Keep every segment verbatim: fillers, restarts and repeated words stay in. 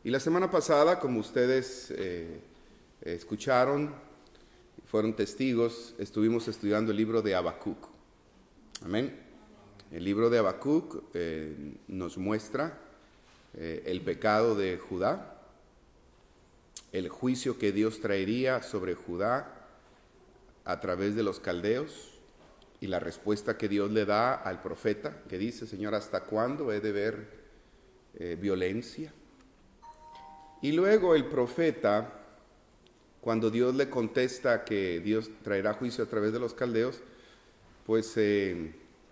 Y la semana pasada, como ustedes eh, escucharon, fueron testigos, estuvimos estudiando el libro de Habacuc. Amén. El libro de Habacuc eh, nos muestra eh, el pecado de Judá, el juicio que Dios traería sobre Judá a través de los caldeos y la respuesta que Dios le da al profeta, que dice: Señor, ¿hasta cuándo he de ver eh, violencia? Y luego el profeta, cuando Dios le contesta que Dios traerá juicio a través de los caldeos, pues eh,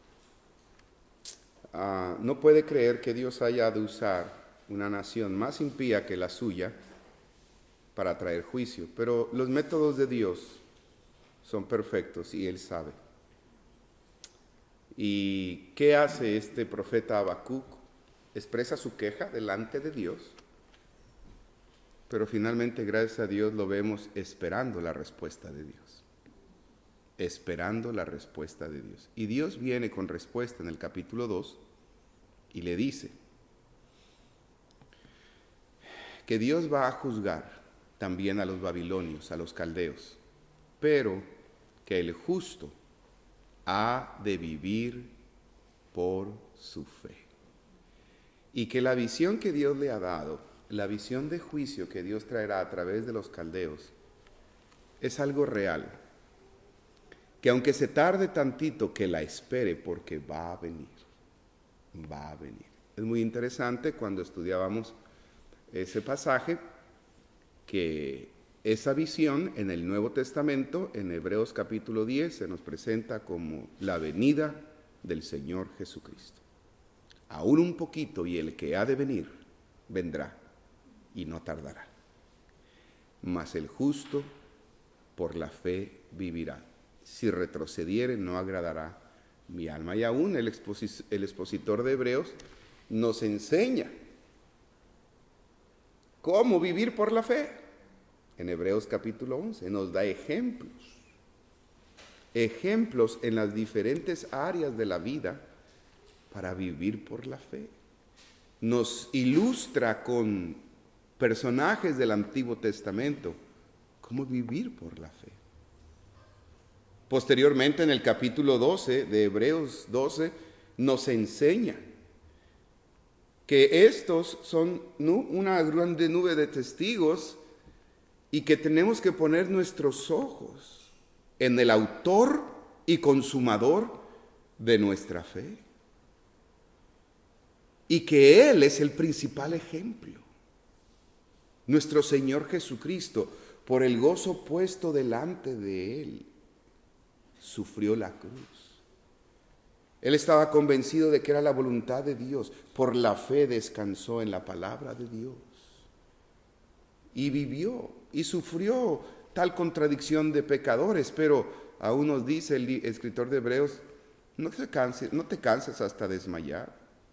uh, no puede creer que Dios haya de usar una nación más impía que la suya para traer juicio. Pero los métodos de Dios son perfectos y Él sabe. ¿Y qué hace este profeta Habacuc? Expresa su queja delante de Dios, pero finalmente, gracias a Dios, lo vemos esperando la respuesta de Dios. Esperando la respuesta de Dios. Y Dios viene con respuesta en el capítulo dos y le dice que Dios va a juzgar también a los babilonios, a los caldeos, pero que el justo ha de vivir por su fe. Y que la visión que Dios le ha dado, la visión de juicio que Dios traerá a través de los caldeos, es algo real. Que aunque se tarde tantito, que la espere, porque va a venir. Va a venir. Es muy interesante cuando estudiábamos ese pasaje, que esa visión en el Nuevo Testamento, en Hebreos capítulo diez, se nos presenta como la venida del Señor Jesucristo. Aún un poquito, y el que ha de venir, vendrá, y no tardará. Mas el justo por la fe vivirá. Si retrocediere, no agradará mi alma. Y aún el, exposi- el expositor de Hebreos nos enseña cómo vivir por la fe. En Hebreos capítulo once nos da ejemplos, ejemplos en las diferentes áreas de la vida para vivir por la fe. Nos ilustra con personajes del Antiguo Testamento cómo vivir por la fe. Posteriormente, en el capítulo doce de Hebreos doce, nos enseña que estos son una grande nube de testigos y que tenemos que poner nuestros ojos en el autor y consumador de nuestra fe. Y que Él es el principal ejemplo. Nuestro Señor Jesucristo, por el gozo puesto delante de Él, sufrió la cruz. Él estaba convencido de que era la voluntad de Dios. Por la fe descansó en la palabra de Dios. Y vivió y sufrió tal contradicción de pecadores, pero aún nos dice el escritor de Hebreos, no te canses, no te canses hasta desmayar.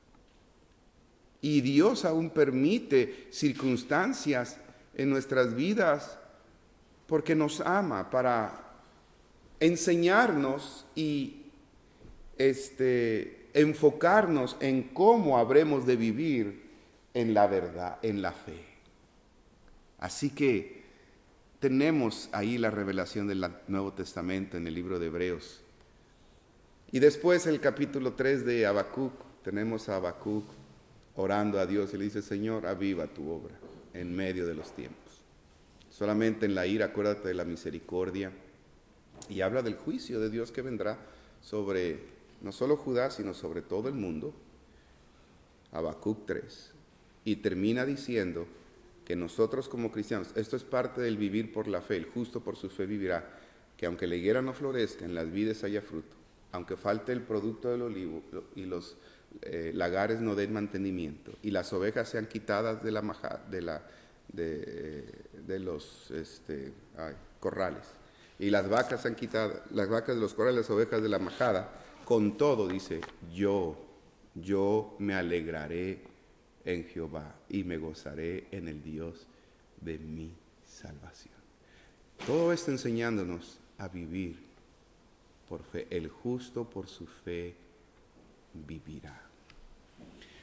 Y Dios aún permite circunstancias en nuestras vidas porque nos ama, para enseñarnos y este, enfocarnos en cómo habremos de vivir en la verdad, en la fe. Así que tenemos ahí la revelación del Nuevo Testamento en el libro de Hebreos. Y después el capítulo tres de Habacuc, tenemos a Habacuc orando a Dios y le dice: Señor, aviva tu obra en medio de los tiempos. Solamente en la ira acuérdate de la misericordia. Y habla del juicio de Dios que vendrá sobre no solo Judá, sino sobre todo el mundo. Habacuc tres. Y termina diciendo que nosotros como cristianos, esto es parte del vivir por la fe, el justo por su fe vivirá, que aunque la higuera no florezca, en las vides haya fruto, aunque falte el producto del olivo y los eh, lagares no den mantenimiento, y las ovejas sean quitadas de, la maja, de, la, de, de los este, ay, corrales, y las vacas sean quitadas, las vacas de los corrales, las ovejas de la majada, con todo, dice, yo, yo me alegraré en Jehová y me gozaré en el Dios de mi salvación. Todo esto enseñándonos a vivir por fe. El justo por su fe vivirá.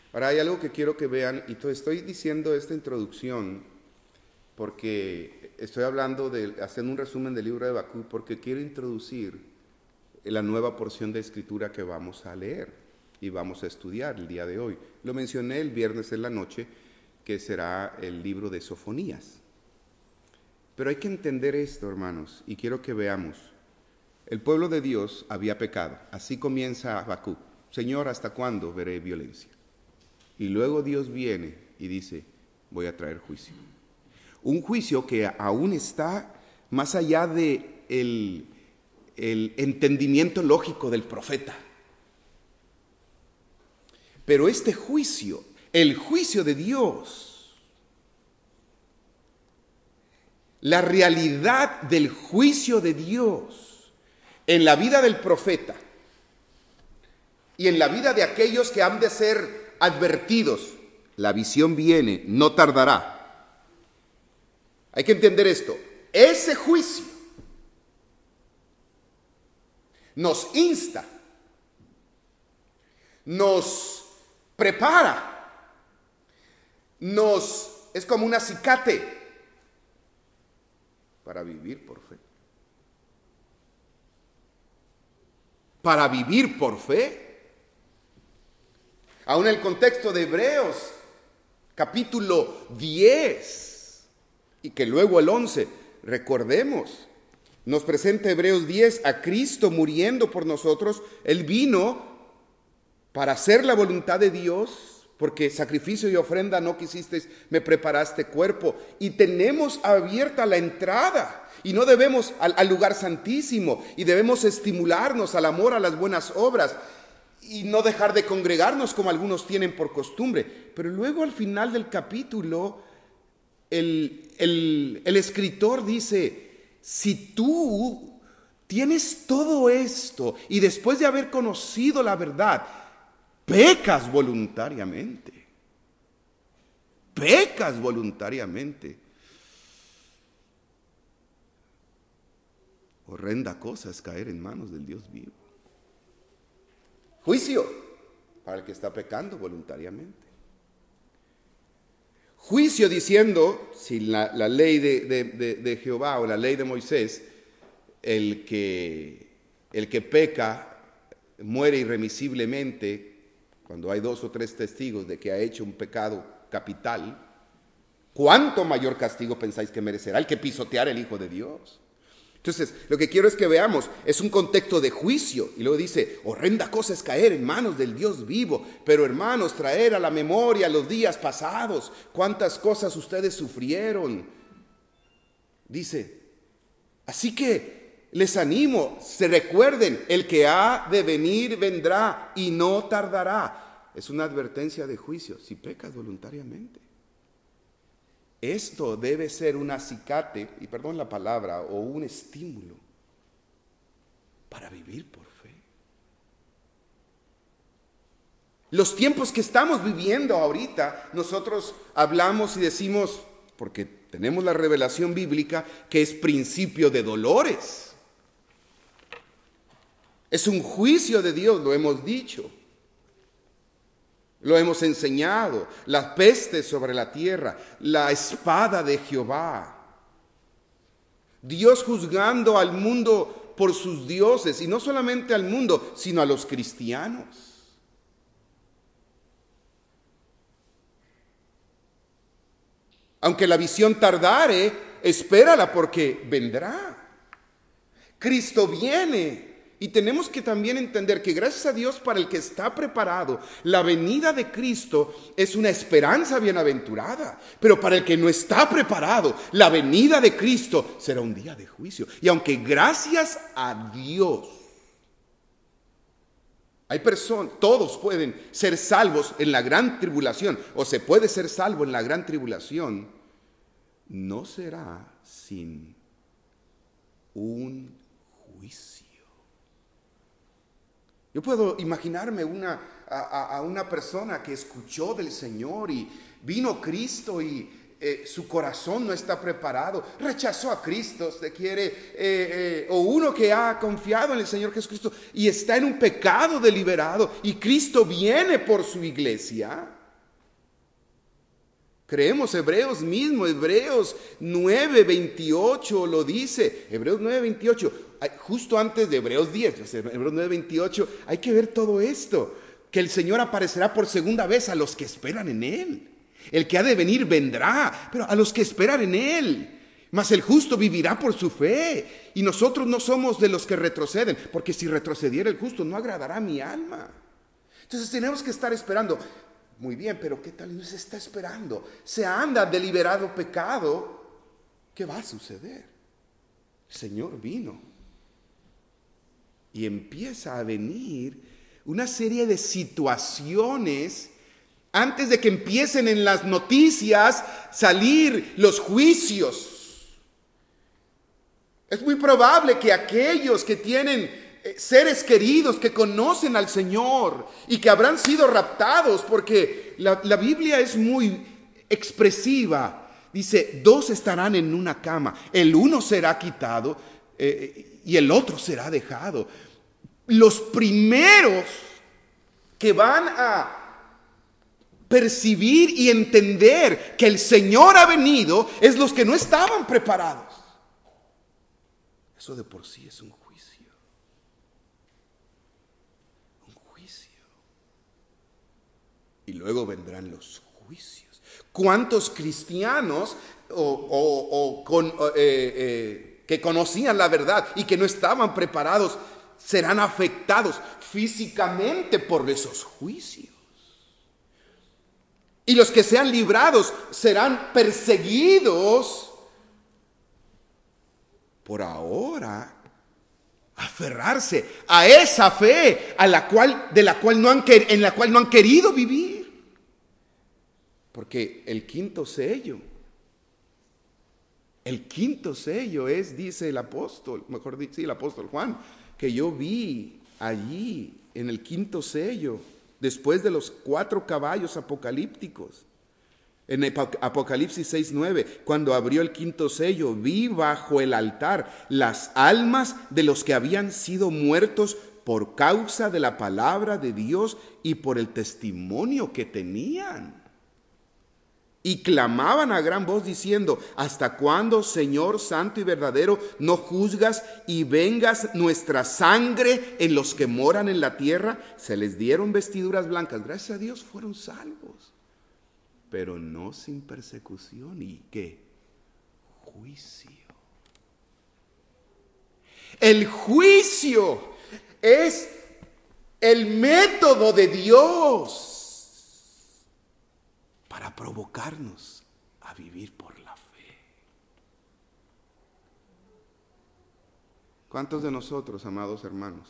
Ahora hay algo que quiero que vean, y estoy diciendo esta introducción porque estoy hablando de, haciendo un resumen del libro de Habacuc, porque quiero introducir la nueva porción de escritura que vamos a leer y vamos a estudiar el día de hoy. Lo mencioné el viernes en la noche, que será el libro de Sofonías. Pero hay que entender esto, hermanos, y quiero que veamos. El pueblo de Dios había pecado. Así comienza Habacuc. Señor, ¿hasta cuándo veré violencia? Y luego Dios viene y dice, voy a traer juicio. Un juicio que aún está más allá de el, el entendimiento lógico del profeta. Pero este juicio, el juicio de Dios, la realidad del juicio de Dios en la vida del profeta y en la vida de aquellos que han de ser advertidos, la visión viene, no tardará. Hay que entender esto. Ese juicio nos insta, nos prepara, nos es como un acicate para vivir por fe. Para vivir por fe. Aún en el contexto de Hebreos, capítulo diez, y que luego el once, recordemos, nos presenta Hebreos diez a Cristo muriendo por nosotros. Él vino para hacer la voluntad de Dios, porque sacrificio y ofrenda no quisisteis, me preparaste cuerpo. Y tenemos abierta la entrada, y no debemos al, al lugar santísimo, y debemos estimularnos al amor, a las buenas obras, y no dejar de congregarnos como algunos tienen por costumbre. Pero luego al final del capítulo, el, el, el escritor dice, si tú tienes todo esto y después de haber conocido la verdad, pecas voluntariamente, pecas voluntariamente, horrenda cosa es caer en manos del Dios vivo. Juicio para el que está pecando voluntariamente. Juicio diciendo, si la, la ley de, de, de, de Jehová o la ley de Moisés, el que, el que peca muere irremisiblemente cuando hay dos o tres testigos de que ha hecho un pecado capital, ¿cuánto mayor castigo pensáis que merecerá el que pisoteara el Hijo de Dios? Entonces, lo que quiero es que veamos, es un contexto de juicio, y luego dice, horrenda cosa es caer en manos del Dios vivo, pero hermanos, traer a la memoria los días pasados, cuántas cosas ustedes sufrieron. Dice, así que les animo, se recuerden, el que ha de venir vendrá y no tardará. Es una advertencia de juicio, si pecas voluntariamente. Esto debe ser un acicate, y perdón la palabra, o un estímulo para vivir por fe. Los tiempos que estamos viviendo ahorita, nosotros hablamos y decimos, porque tenemos la revelación bíblica, que es principio de dolores. Es un juicio de Dios, lo hemos dicho. Lo hemos enseñado, las pestes sobre la tierra, la espada de Jehová. Dios juzgando al mundo por sus dioses, y no solamente al mundo, sino a los cristianos. Aunque la visión tardare, espérala porque vendrá. Cristo viene. Y tenemos que también entender que gracias a Dios para el que está preparado, la venida de Cristo es una esperanza bienaventurada. Pero para el que no está preparado, la venida de Cristo será un día de juicio. Y aunque gracias a Dios, hay personas, todos pueden ser salvos en la gran tribulación, o se puede ser salvo en la gran tribulación, no será sin un juicio. Yo puedo imaginarme una, a, a una persona que escuchó del Señor y vino Cristo y eh, su corazón no está preparado, rechazó a Cristo, se quiere, eh, eh, o uno que ha confiado en el Señor Jesucristo y está en un pecado deliberado y Cristo viene por su iglesia. Creemos, Hebreos mismo, Hebreos nueve veintiocho lo dice. Hebreos nueve veintiocho, justo antes de Hebreos diez, o sea, Hebreos nueve veintiocho, hay que ver todo esto. Que el Señor aparecerá por segunda vez a los que esperan en Él. El que ha de venir vendrá, pero a los que esperan en Él. Mas el justo vivirá por su fe. Y nosotros no somos de los que retroceden, porque si retrocediera el justo no agradará a mi alma. Entonces tenemos que estar esperando. Muy bien, pero ¿qué tal no se está esperando? Se anda deliberado pecado. ¿Qué va a suceder? El Señor vino. Y empieza a venir una serie de situaciones antes de que empiecen en las noticias salir los juicios. Es muy probable que aquellos que tienen eh, seres queridos que conocen al Señor y que habrán sido raptados, porque la, la Biblia es muy expresiva. Dice, dos estarán en una cama, el uno será quitado eh, y el otro será dejado. Los primeros que van a percibir y entender que el Señor ha venido es los que no estaban preparados. Eso de por sí es un juicio. Un juicio. Y luego vendrán los juicios. ¿Cuántos cristianos o, o, o con, eh, eh, que conocían la verdad y que no estaban preparados serán afectados físicamente por esos juicios? Y los que sean librados serán perseguidos por ahora aferrarse a esa fe a la cual, de la cual no han, en la cual no han querido vivir. Porque el quinto sello, el quinto sello es, dice el apóstol, mejor dicho, sí, el apóstol Juan, que yo vi allí en el quinto sello, después de los cuatro caballos apocalípticos. En Apocalipsis seis nueve, cuando abrió el quinto sello, vi bajo el altar las almas de los que habían sido muertos por causa de la palabra de Dios y por el testimonio que tenían. Y clamaban a gran voz diciendo, ¿hasta cuándo, Señor santo y verdadero, no juzgas y vengas nuestra sangre en los que moran en la tierra? Se les dieron vestiduras blancas. Gracias a Dios fueron salvos. Pero no sin persecución. ¿Y qué? Juicio. El juicio es el método de Dios para provocarnos a vivir por la fe. ¿Cuántos de nosotros, amados hermanos?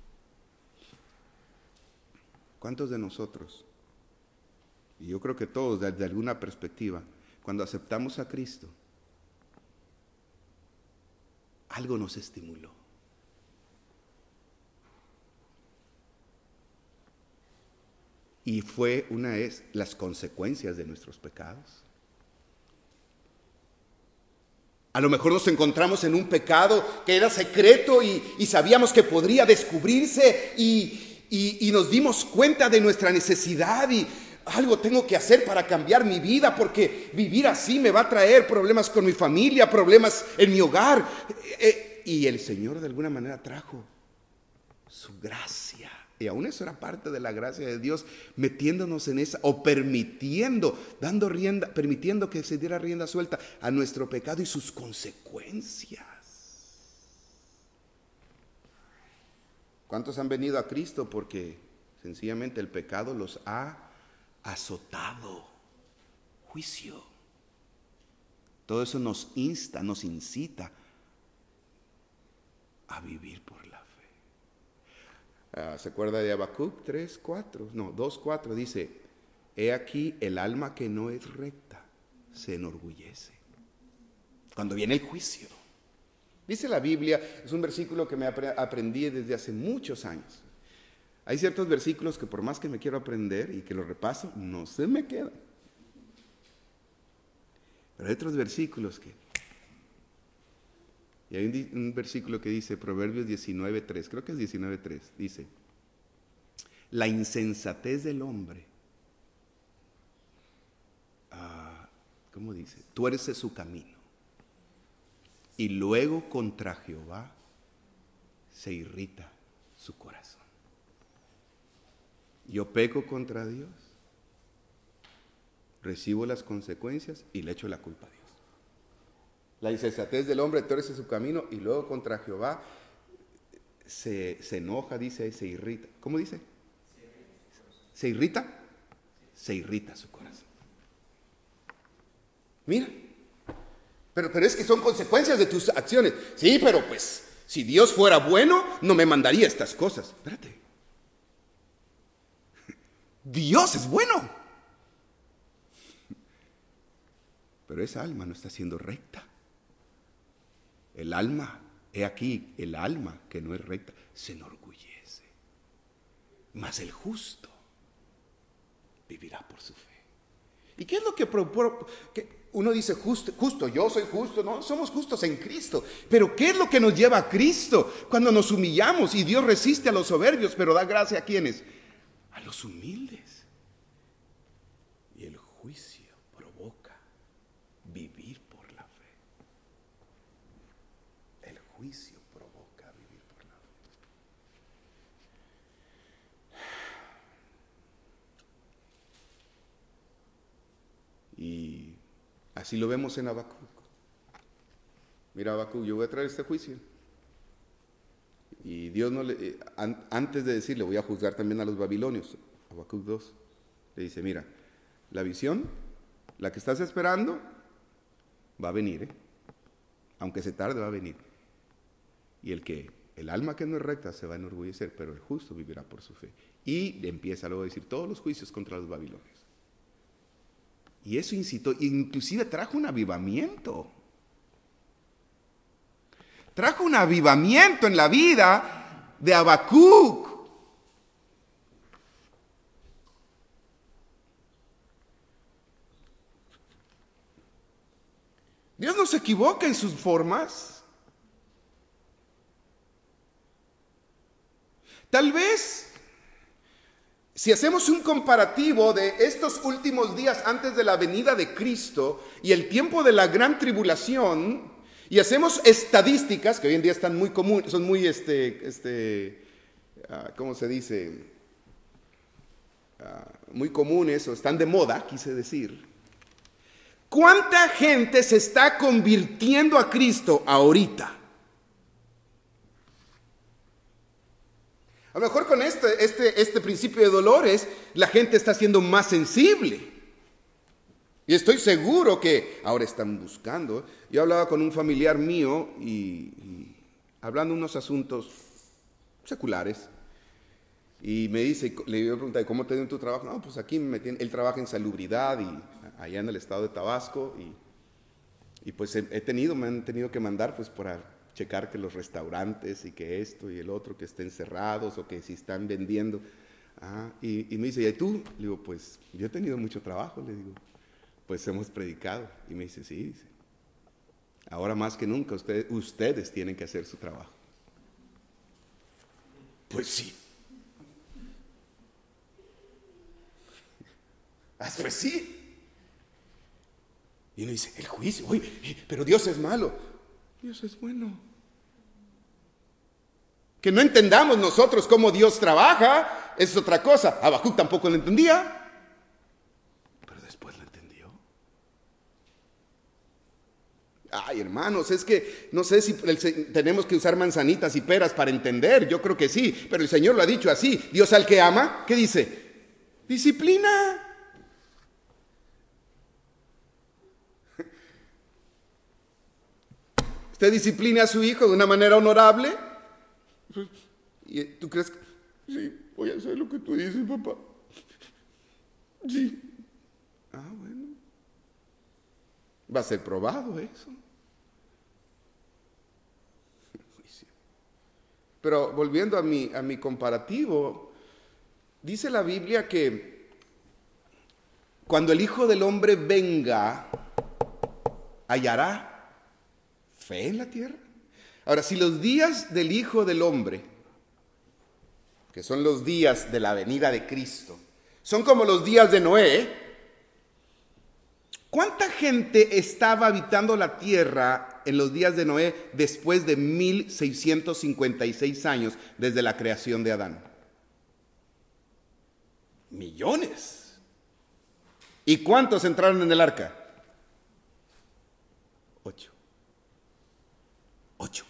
¿Cuántos de nosotros? Y yo creo que todos, desde alguna perspectiva, cuando aceptamos a Cristo, algo nos estimuló. Y fue una vez las consecuencias de nuestros pecados. A lo mejor nos encontramos en un pecado que era secreto y, y sabíamos que podría descubrirse y, y, y nos dimos cuenta de nuestra necesidad y algo tengo que hacer para cambiar mi vida, porque vivir así me va a traer problemas con mi familia, problemas en mi hogar. Y el Señor de alguna manera trajo su gracia. Y aún eso era parte de la gracia de Dios, metiéndonos en esa, o permitiendo, dando rienda, permitiendo que se diera rienda suelta a nuestro pecado y sus consecuencias. ¿Cuántos han venido a Cristo porque sencillamente el pecado los ha azotado? Juicio. Todo eso nos insta, nos incita a vivir por la fe. Uh, ¿Se acuerda de Habacuc tres cuatro? No, dos cuatro dice, he aquí el alma que no es recta se enorgullece cuando viene el juicio. Dice la Biblia, es un versículo que me aprendí desde hace muchos años. Hay ciertos versículos que por más que me quiero aprender y que los repaso, no se me quedan. Pero hay otros versículos que... Y hay un, un versículo que dice, Proverbios diecinueve tres, creo que es diecinueve tres, dice, la insensatez del hombre uh, ¿cómo dice? Tuerce su camino. Y luego contra Jehová se irrita su corazón. Yo peco contra Dios, recibo las consecuencias y le echo la culpa a Dios. La insensatez del hombre tuerce su camino y luego contra Jehová se, se enoja, dice, y se irrita. ¿Cómo dice? ¿Se irrita? Se irrita su corazón. Mira, pero, pero es que son consecuencias de tus acciones. Sí, pero pues, si Dios fuera bueno, no me mandaría estas cosas. Espérate. Dios es bueno. Pero esa alma no está siendo recta. El alma, he aquí, el alma que no es recta, se enorgullece. Mas el justo vivirá por su fe. ¿Y qué es lo que, pro, que uno dice justo, justo, yo soy justo? No, somos justos en Cristo. Pero ¿qué es lo que nos lleva a Cristo? Cuando nos humillamos y Dios resiste a los soberbios, pero da gracia a quienes? A los humildes. Y el juicio provoca vivir por la fe. El juicio provoca vivir por la fe. Y así lo vemos en Habacuc. Mira, Habacuc, yo voy a traer este juicio. Y Dios no le, an, antes de decirle, voy a juzgar también a los babilonios, Habacuc dos, le dice, mira, la visión, la que estás esperando, va a venir, ¿eh? Aunque se tarde, va a venir. Y el que, el alma que no es recta se va a enorgullecer, pero el justo vivirá por su fe. Y empieza luego a decir todos los juicios contra los babilonios. Y eso incitó, inclusive trajo un avivamiento. Trajo un avivamiento en la vida de Habacuc. Dios no se equivoca en sus formas. Tal vez, si hacemos un comparativo de estos últimos días antes de la venida de Cristo y el tiempo de la gran tribulación, y hacemos estadísticas, que hoy en día están muy comunes, son muy, este, este, uh, ¿cómo se dice? Uh, muy comunes, o están de moda, quise decir. ¿Cuánta gente se está convirtiendo a Cristo ahorita? A lo mejor con este, este, este principio de dolores, la gente está siendo más sensible. Y estoy seguro que ahora están buscando. Yo hablaba con un familiar mío y, y hablando unos asuntos seculares. Y me dice, le iba a preguntar, ¿cómo te dio en tu trabajo? No, pues aquí me tiene, él trabaja en salubridad y allá en el estado de Tabasco. Y, y pues he, he tenido, me han tenido que mandar pues para checar que los restaurantes y que esto y el otro que estén cerrados o que si están vendiendo. Ah, y, y me dice, ¿y tú? Le digo, pues yo he tenido mucho trabajo, le digo. Pues hemos predicado. Y me dice, sí, dice, ahora más que nunca ustedes, ustedes tienen que hacer su trabajo. Pues sí. Ah, pues sí. Y uno dice, el juicio, oye, pero Dios es malo. Dios es bueno. Que no entendamos nosotros cómo Dios trabaja, es otra cosa. Habacuc tampoco lo entendía. Ay, hermanos, es que no sé si el, tenemos que usar manzanitas y peras para entender. Yo creo que sí, pero el Señor lo ha dicho así. Dios al que ama, ¿qué dice? Disciplina. ¿Usted disciplina a su hijo de una manera honorable? ¿Y tú crees que sí, voy a hacer lo que tú dices, papá? Sí. Ah, bueno. Va a ser probado eso. Pero volviendo a mi, a mi comparativo, dice la Biblia que cuando el Hijo del Hombre venga, hallará fe en la tierra. Ahora, si los días del Hijo del Hombre, que son los días de la venida de Cristo, son como los días de Noé, ¿Cuánta gente estaba habitando la tierra en los días de Noé después de mil seiscientos cincuenta y seis años desde la creación de Adán? Millones. ¿Y cuántos entraron en el arca? Ocho. Ocho.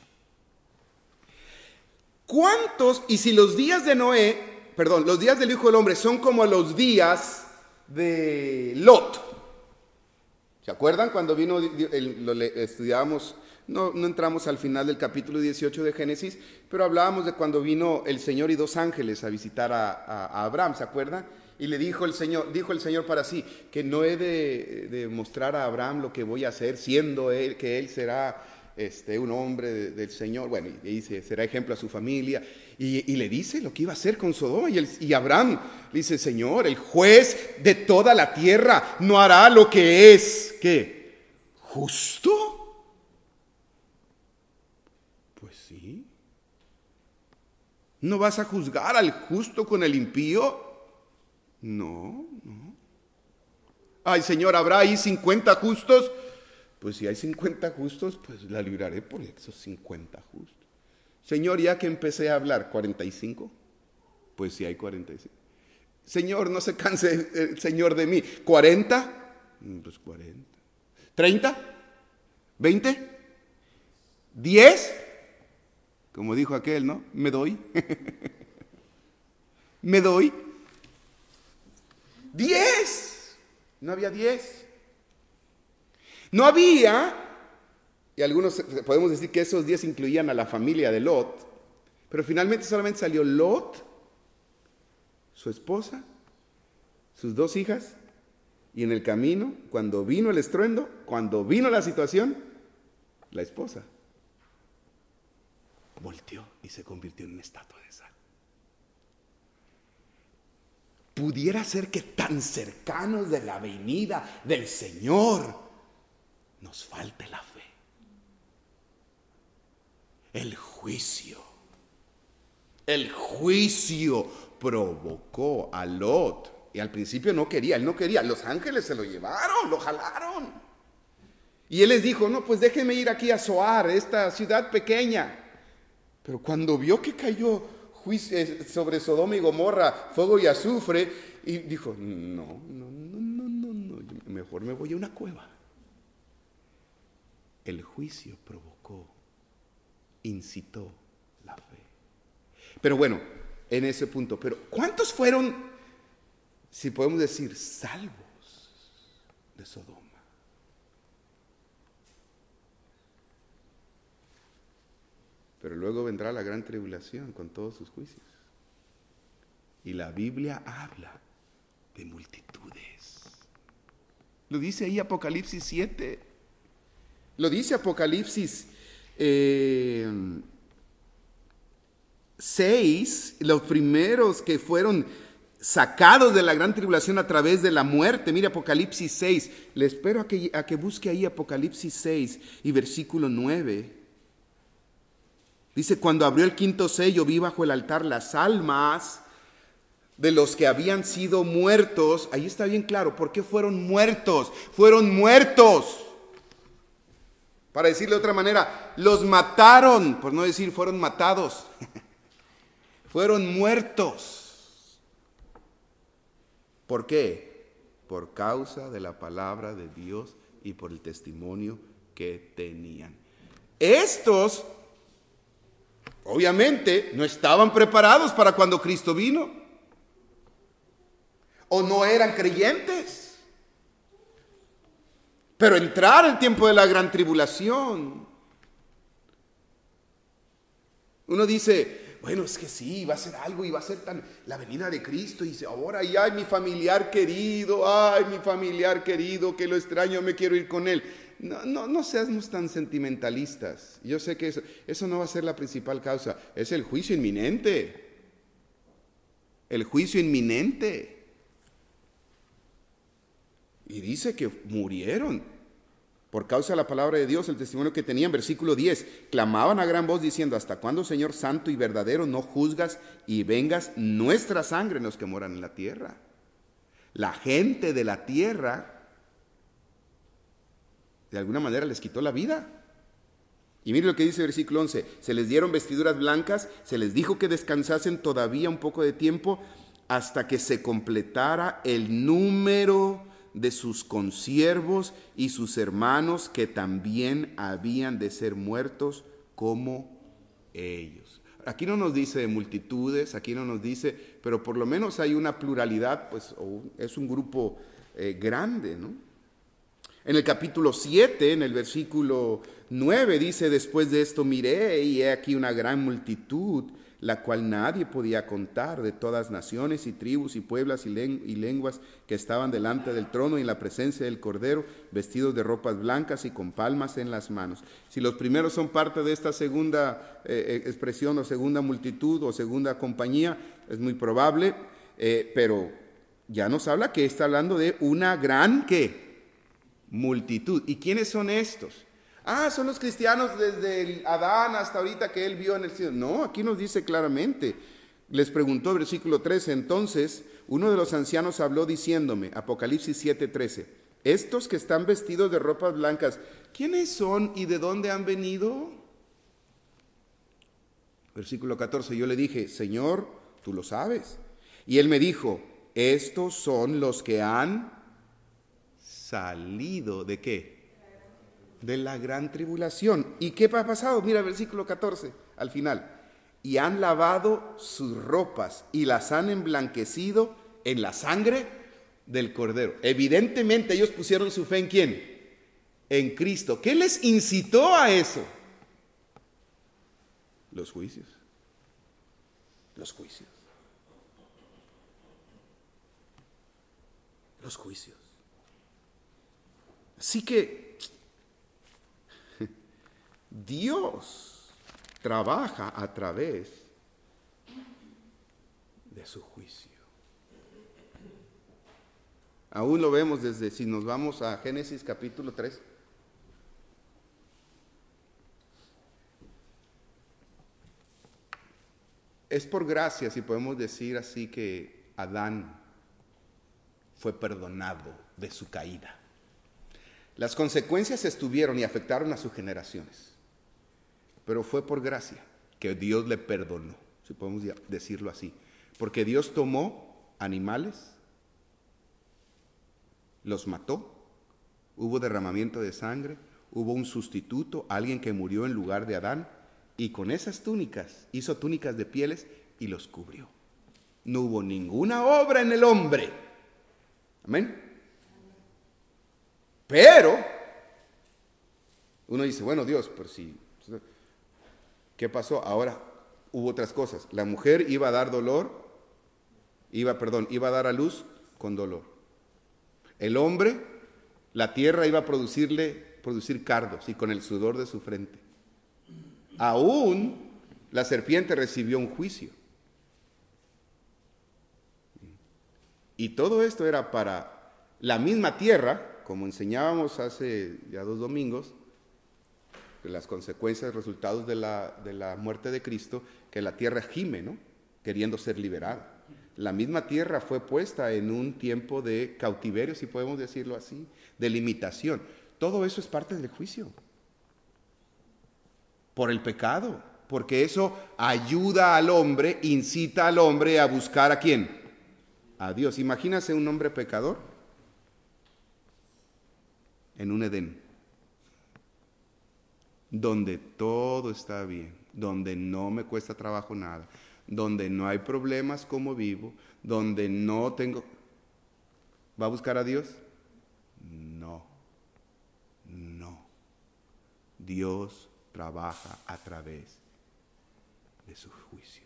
¿Cuántos? Y si los días de Noé, perdón, los días del Hijo del Hombre son como los días de Lot. ¿Se acuerdan cuando vino, el, lo estudiábamos, no, no entramos al final del capítulo dieciocho de Génesis, pero hablábamos de cuando vino el Señor y dos ángeles a visitar a, a, a Abraham, ¿se acuerdan? Y le dijo el Señor, dijo el Señor para sí, que no he de, de mostrar a Abraham lo que voy a hacer, siendo él, que él será este, un hombre de, del Señor, bueno, y dice, será ejemplo a su familia, y, y le dice lo que iba a hacer con Sodoma, y, el, y Abraham dice, Señor, el juez de toda la tierra no hará lo que es, ¿qué? ¿Justo? Pues sí. ¿No vas a juzgar al justo con el impío? No, no. Ay, Señor, ¿habrá ahí cincuenta justos? Pues si hay cincuenta justos, pues la libraré por esos cincuenta justos. Señor, ya que empecé a hablar, ¿cuarenta y cinco? Pues si hay cuarenta y cinco. Señor, no se canse el Señor de mí. ¿cuarenta? Pues cuarenta. ¿treinta? ¿veinte? ¿diez? Como dijo aquel, ¿no? Me doy. Me doy. ¡Diez! No había diez. No había, y algunos podemos decir que esos diez incluían a la familia de Lot, pero finalmente solamente salió Lot, su esposa, sus dos hijas, y en el camino, cuando vino el estruendo, cuando vino la situación, la esposa volteó y se convirtió en una estatua de sal. Pudiera ser que tan cercanos de la venida del Señor nos falte la fe. El juicio, el juicio provocó a Lot. Y al principio no quería, él no quería. Los ángeles se lo llevaron, lo jalaron. Y él les dijo, no, pues déjenme ir aquí a Zoar, esta ciudad pequeña. Pero cuando vio que cayó juicio sobre Sodoma y Gomorra, fuego y azufre, y dijo, no, no, no, no, no, no, mejor me voy a una cueva. El juicio provocó, incitó la fe. Pero bueno, en ese punto, pero ¿cuántos fueron, si podemos decir, salvos de Sodoma? Pero luego vendrá la gran tribulación con todos sus juicios. Y la Biblia habla de multitudes. Lo dice ahí Apocalipsis siete. Lo dice Apocalipsis eh, seis, los primeros que fueron sacados de la gran tribulación a través de la muerte. Mire Apocalipsis seis, le espero a que, a que busque ahí Apocalipsis seis y versículo nueve. Dice, cuando abrió el quinto sello, vi bajo el altar las almas de los que habían sido muertos. Ahí está bien claro, ¿por qué fueron muertos? Fueron muertos. Para decirlo de otra manera, los mataron, por no decir fueron matados. Fueron muertos. ¿Por qué? Por causa de la palabra de Dios y por el testimonio que tenían. Estos, obviamente, no estaban preparados para cuando Cristo vino. O no eran creyentes. Pero entrar el tiempo de la gran tribulación. Uno dice, bueno, es que sí, va a ser algo y va a ser tan la venida de Cristo. Y dice, ahora, y ay, mi familiar querido, ay, mi familiar querido, que lo extraño, me quiero ir con él. No, no, no seamos tan sentimentalistas. Yo sé que eso, eso no va a ser la principal causa. Es el juicio inminente. El juicio inminente. Y dice que murieron por causa de la palabra de Dios, el testimonio que tenían. Versículo diez, clamaban a gran voz diciendo, ¿hasta cuándo, Señor santo y verdadero, no juzgas y vengas nuestra sangre en los que moran en la tierra? La gente de la tierra de alguna manera les quitó la vida. Y mire lo que dice el versículo once, se les dieron vestiduras blancas, se les dijo que descansasen todavía un poco de tiempo hasta que se completara el número de sus consiervos y sus hermanos que también habían de ser muertos como ellos. Aquí no nos dice de multitudes, aquí no nos dice, pero por lo menos hay una pluralidad, pues es un grupo eh, grande, ¿no? En el capítulo siete, en el versículo nueve, dice, después de esto miré y he aquí una gran multitud, la cual nadie podía contar, de todas naciones y tribus y pueblos y, len- y lenguas que estaban delante del trono y en la presencia del Cordero, vestidos de ropas blancas y con palmas en las manos. Si los primeros son parte de esta segunda eh, expresión o segunda multitud o segunda compañía, es muy probable, eh, pero ya nos habla que está hablando de una gran, ¿qué? Multitud. ¿Y quiénes son estos? Ah, son los cristianos desde el Adán hasta ahorita que él vio en el cielo. No, aquí nos dice claramente. Les preguntó, versículo trece, entonces uno de los ancianos habló diciéndome, Apocalipsis siete trece, estos que están vestidos de ropas blancas, ¿quiénes son y de dónde han venido? Versículo catorce, yo le dije, Señor, tú lo sabes. Y él me dijo, estos son los que han salido ¿de qué? De la gran tribulación. ¿Y qué ha pasado? Mira el versículo catorce, al final. Y han lavado sus ropas y las han emblanquecido en la sangre del Cordero. Evidentemente ellos pusieron su fe ¿en quién? En Cristo. ¿Qué les incitó a eso? Los juicios. Los juicios. Los juicios. Así que Dios trabaja a través de su juicio. Aún lo vemos desde, si nos vamos a Génesis capítulo tres. Es por gracia, si podemos decir así, que Adán fue perdonado de su caída. Las consecuencias estuvieron y afectaron a sus generaciones, pero fue por gracia que Dios le perdonó, si podemos decirlo así, porque Dios tomó animales, los mató, hubo derramamiento de sangre, hubo un sustituto, alguien que murió en lugar de Adán, y con esas túnicas hizo túnicas de pieles y los cubrió. No hubo ninguna obra en el hombre. Amén. Pero uno dice, bueno, Dios, por si, ¿qué pasó? Ahora hubo otras cosas. La mujer iba a dar dolor, iba, perdón, iba a dar a luz con dolor. El hombre, la tierra iba a producirle, producir cardos y con el sudor de su frente. Aún la serpiente recibió un juicio. Y todo esto era para la misma tierra, como enseñábamos hace ya dos domingos, de las consecuencias, resultados de la, de la muerte de Cristo, que la tierra gime, ¿no? Queriendo ser liberada. La misma tierra fue puesta en un tiempo de cautiverio, si podemos decirlo así, de limitación. Todo eso es parte del juicio. Por el pecado, porque eso ayuda al hombre, incita al hombre a buscar ¿a quién? A Dios. Imagínase un hombre pecador en un Edén, donde todo está bien, donde no me cuesta trabajo nada, donde no hay problemas como vivo, donde no tengo... ¿Va a buscar a Dios? No, no. Dios trabaja a través de sus juicios.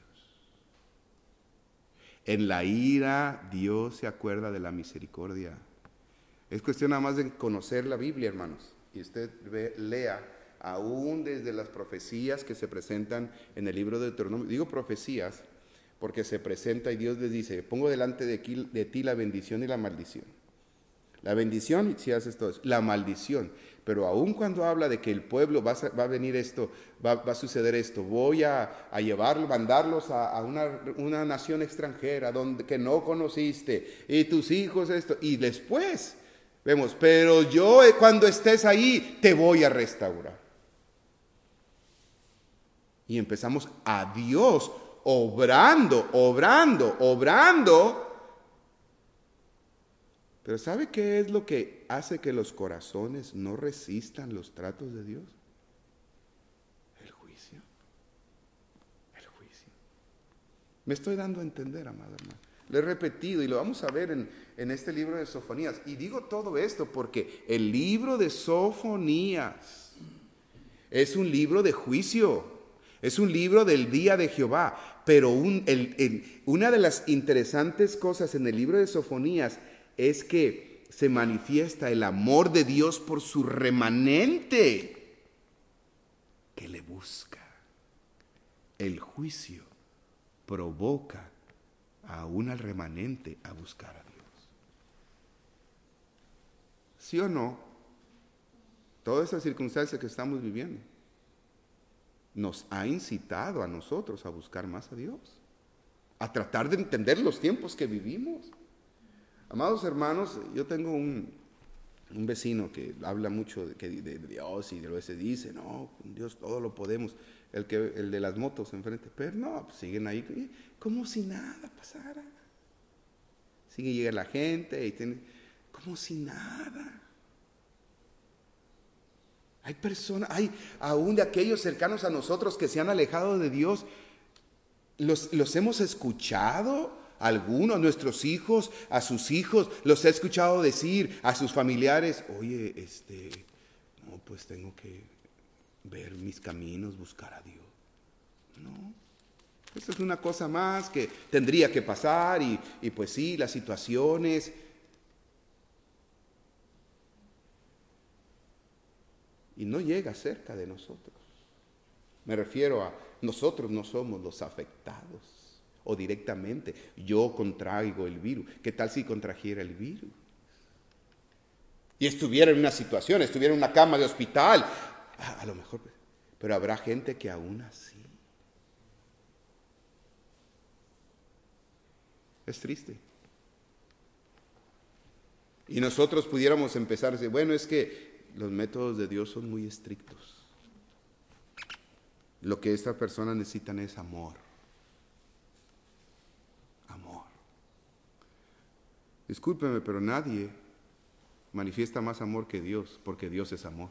En la ira, Dios se acuerda de la misericordia. Es cuestión nada más de conocer la Biblia, hermanos. Y usted ve, lea, aún desde las profecías que se presentan en el libro de Deuteronomio. Digo profecías porque se presenta y Dios les dice, pongo delante de, aquí, de ti la bendición y la maldición. La bendición, si haces todo eso, la maldición. Pero aún cuando habla de que el pueblo va a, va a venir esto, va, va a suceder esto, voy a, a llevarlo, mandarlos a, a una, una nación extranjera donde, que no conociste, y tus hijos esto, y después Vemos, pero yo eh, cuando estés ahí te voy a restaurar. Y empezamos a Dios obrando, obrando, obrando. Pero ¿sabe qué es lo que hace que los corazones no resistan los tratos de Dios? El juicio. El juicio. Me estoy dando a entender, amado hermano. Lo he repetido y lo vamos a ver en, en este libro de Sofonías. Y digo todo esto porque el libro de Sofonías es un libro de juicio. Es un libro del día de Jehová. Pero un, el, el, una de las interesantes cosas en el libro de Sofonías es que se manifiesta el amor de Dios por su remanente que le busca. El juicio provoca aún al remanente a buscar a Dios. ¿Sí o no? Toda esa circunstancia que estamos viviendo nos ha incitado a nosotros a buscar más a Dios, a tratar de entender los tiempos que vivimos. Amados hermanos, yo tengo un, un vecino que habla mucho de, de, de Dios y de lo que se dice, no, con Dios todo lo podemos, el, que, el de las motos enfrente, pero no, pues siguen ahí como si nada pasara. Sigue llega la gente y tiene, como si nada. Hay personas, hay aún de aquellos cercanos a nosotros que se han alejado de Dios, los, los hemos escuchado, algunos, nuestros hijos, a sus hijos, los he escuchado decir a sus familiares, oye, este, no, pues tengo que ver mis caminos, buscar a Dios. No, esa es una cosa más que tendría que pasar y, y pues sí, las situaciones. Y no llega cerca de nosotros. Me refiero a nosotros no somos los afectados o directamente. Yo contraigo el virus. ¿Qué tal si contrajera el virus? Y estuviera en una situación, estuviera en una cama de hospital. A, a lo mejor, pero habrá gente que aún así. Es triste. Y nosotros pudiéramos empezar a decir, bueno, es que los métodos de Dios son muy estrictos. Lo que estas personas necesitan es amor. Amor. Discúlpeme, pero nadie manifiesta más amor que Dios, porque Dios es amor.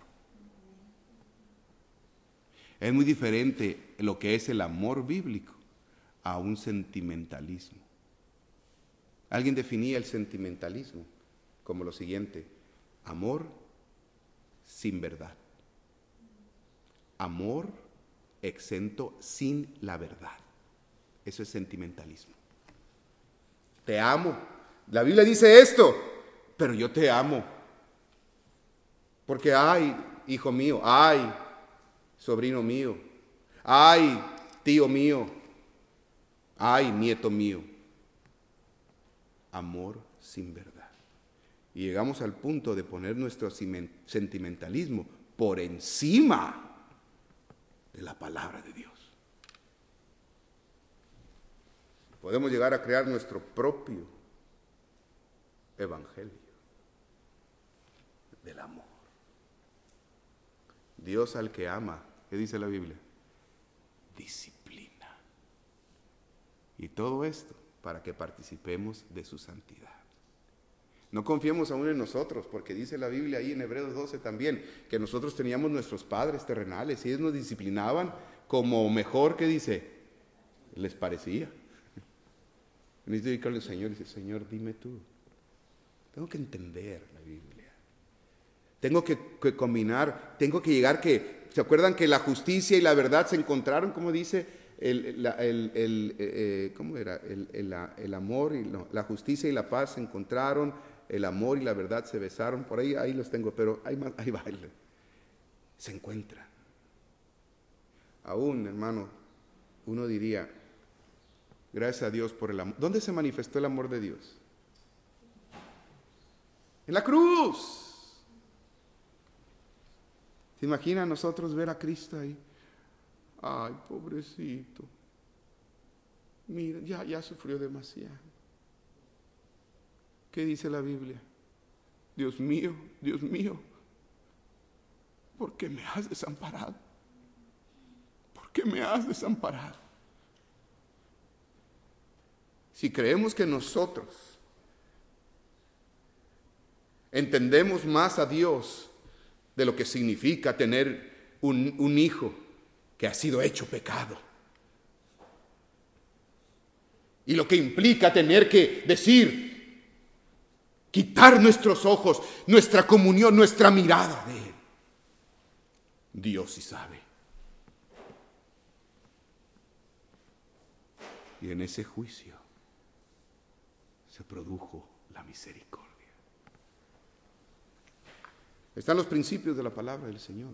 Es muy diferente lo que es el amor bíblico a un sentimentalismo. Alguien definía el sentimentalismo como lo siguiente: amor sin verdad. Amor exento sin la verdad. Eso es sentimentalismo. Te amo. La Biblia dice esto, pero yo te amo. Porque ay, hijo mío, ay, sobrino mío, ay, tío mío, ay, nieto mío. Amor sin verdad. Y llegamos al punto de poner nuestro sentimentalismo por encima de la palabra de Dios. Podemos llegar a crear nuestro propio evangelio del amor. Dios al que ama, ¿qué dice la Biblia? Disciplina. Y todo esto para que participemos de su santidad. No confiemos aún en nosotros, porque dice la Biblia ahí en Hebreos doce también, que nosotros teníamos nuestros padres terrenales y ellos nos disciplinaban como mejor, ¿qué dice? Les parecía. Necesito dedicarle al Señor y dice, Señor, dime tú. Tengo que entender la Biblia. Tengo que, que combinar, tengo que llegar que, ¿se acuerdan que la justicia y la verdad se encontraron? ¿Cómo dice? El, la, el, el, eh, ¿Cómo era? El, el, el amor y no, la justicia y la paz se encontraron, el amor y la verdad se besaron. Por ahí, ahí los tengo, pero ahí, ahí va, se encuentran. Aún, hermano, uno diría, gracias a Dios por el amor. ¿Dónde se manifestó el amor de Dios? En la cruz. ¿Se imagina nosotros ver a Cristo ahí? Ay, pobrecito. Mira, ya, ya sufrió demasiado. ¿Qué dice la Biblia? Dios mío, Dios mío, ¿por qué me has desamparado? ¿Por qué me has desamparado? Si creemos que nosotros entendemos más a Dios de lo que significa tener un, un hijo que ha sido hecho pecado, y lo que implica tener que decir, quitar nuestros ojos, nuestra comunión, nuestra mirada de Él, Dios sí sabe. Y en ese juicio se produjo la misericordia. Están los principios de la palabra del Señor.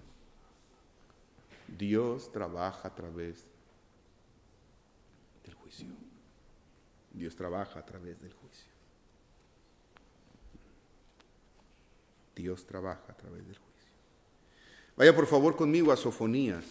Dios trabaja a través del juicio. Dios trabaja a través del juicio. Dios trabaja a través del juicio. Vaya por favor conmigo a Sofonías.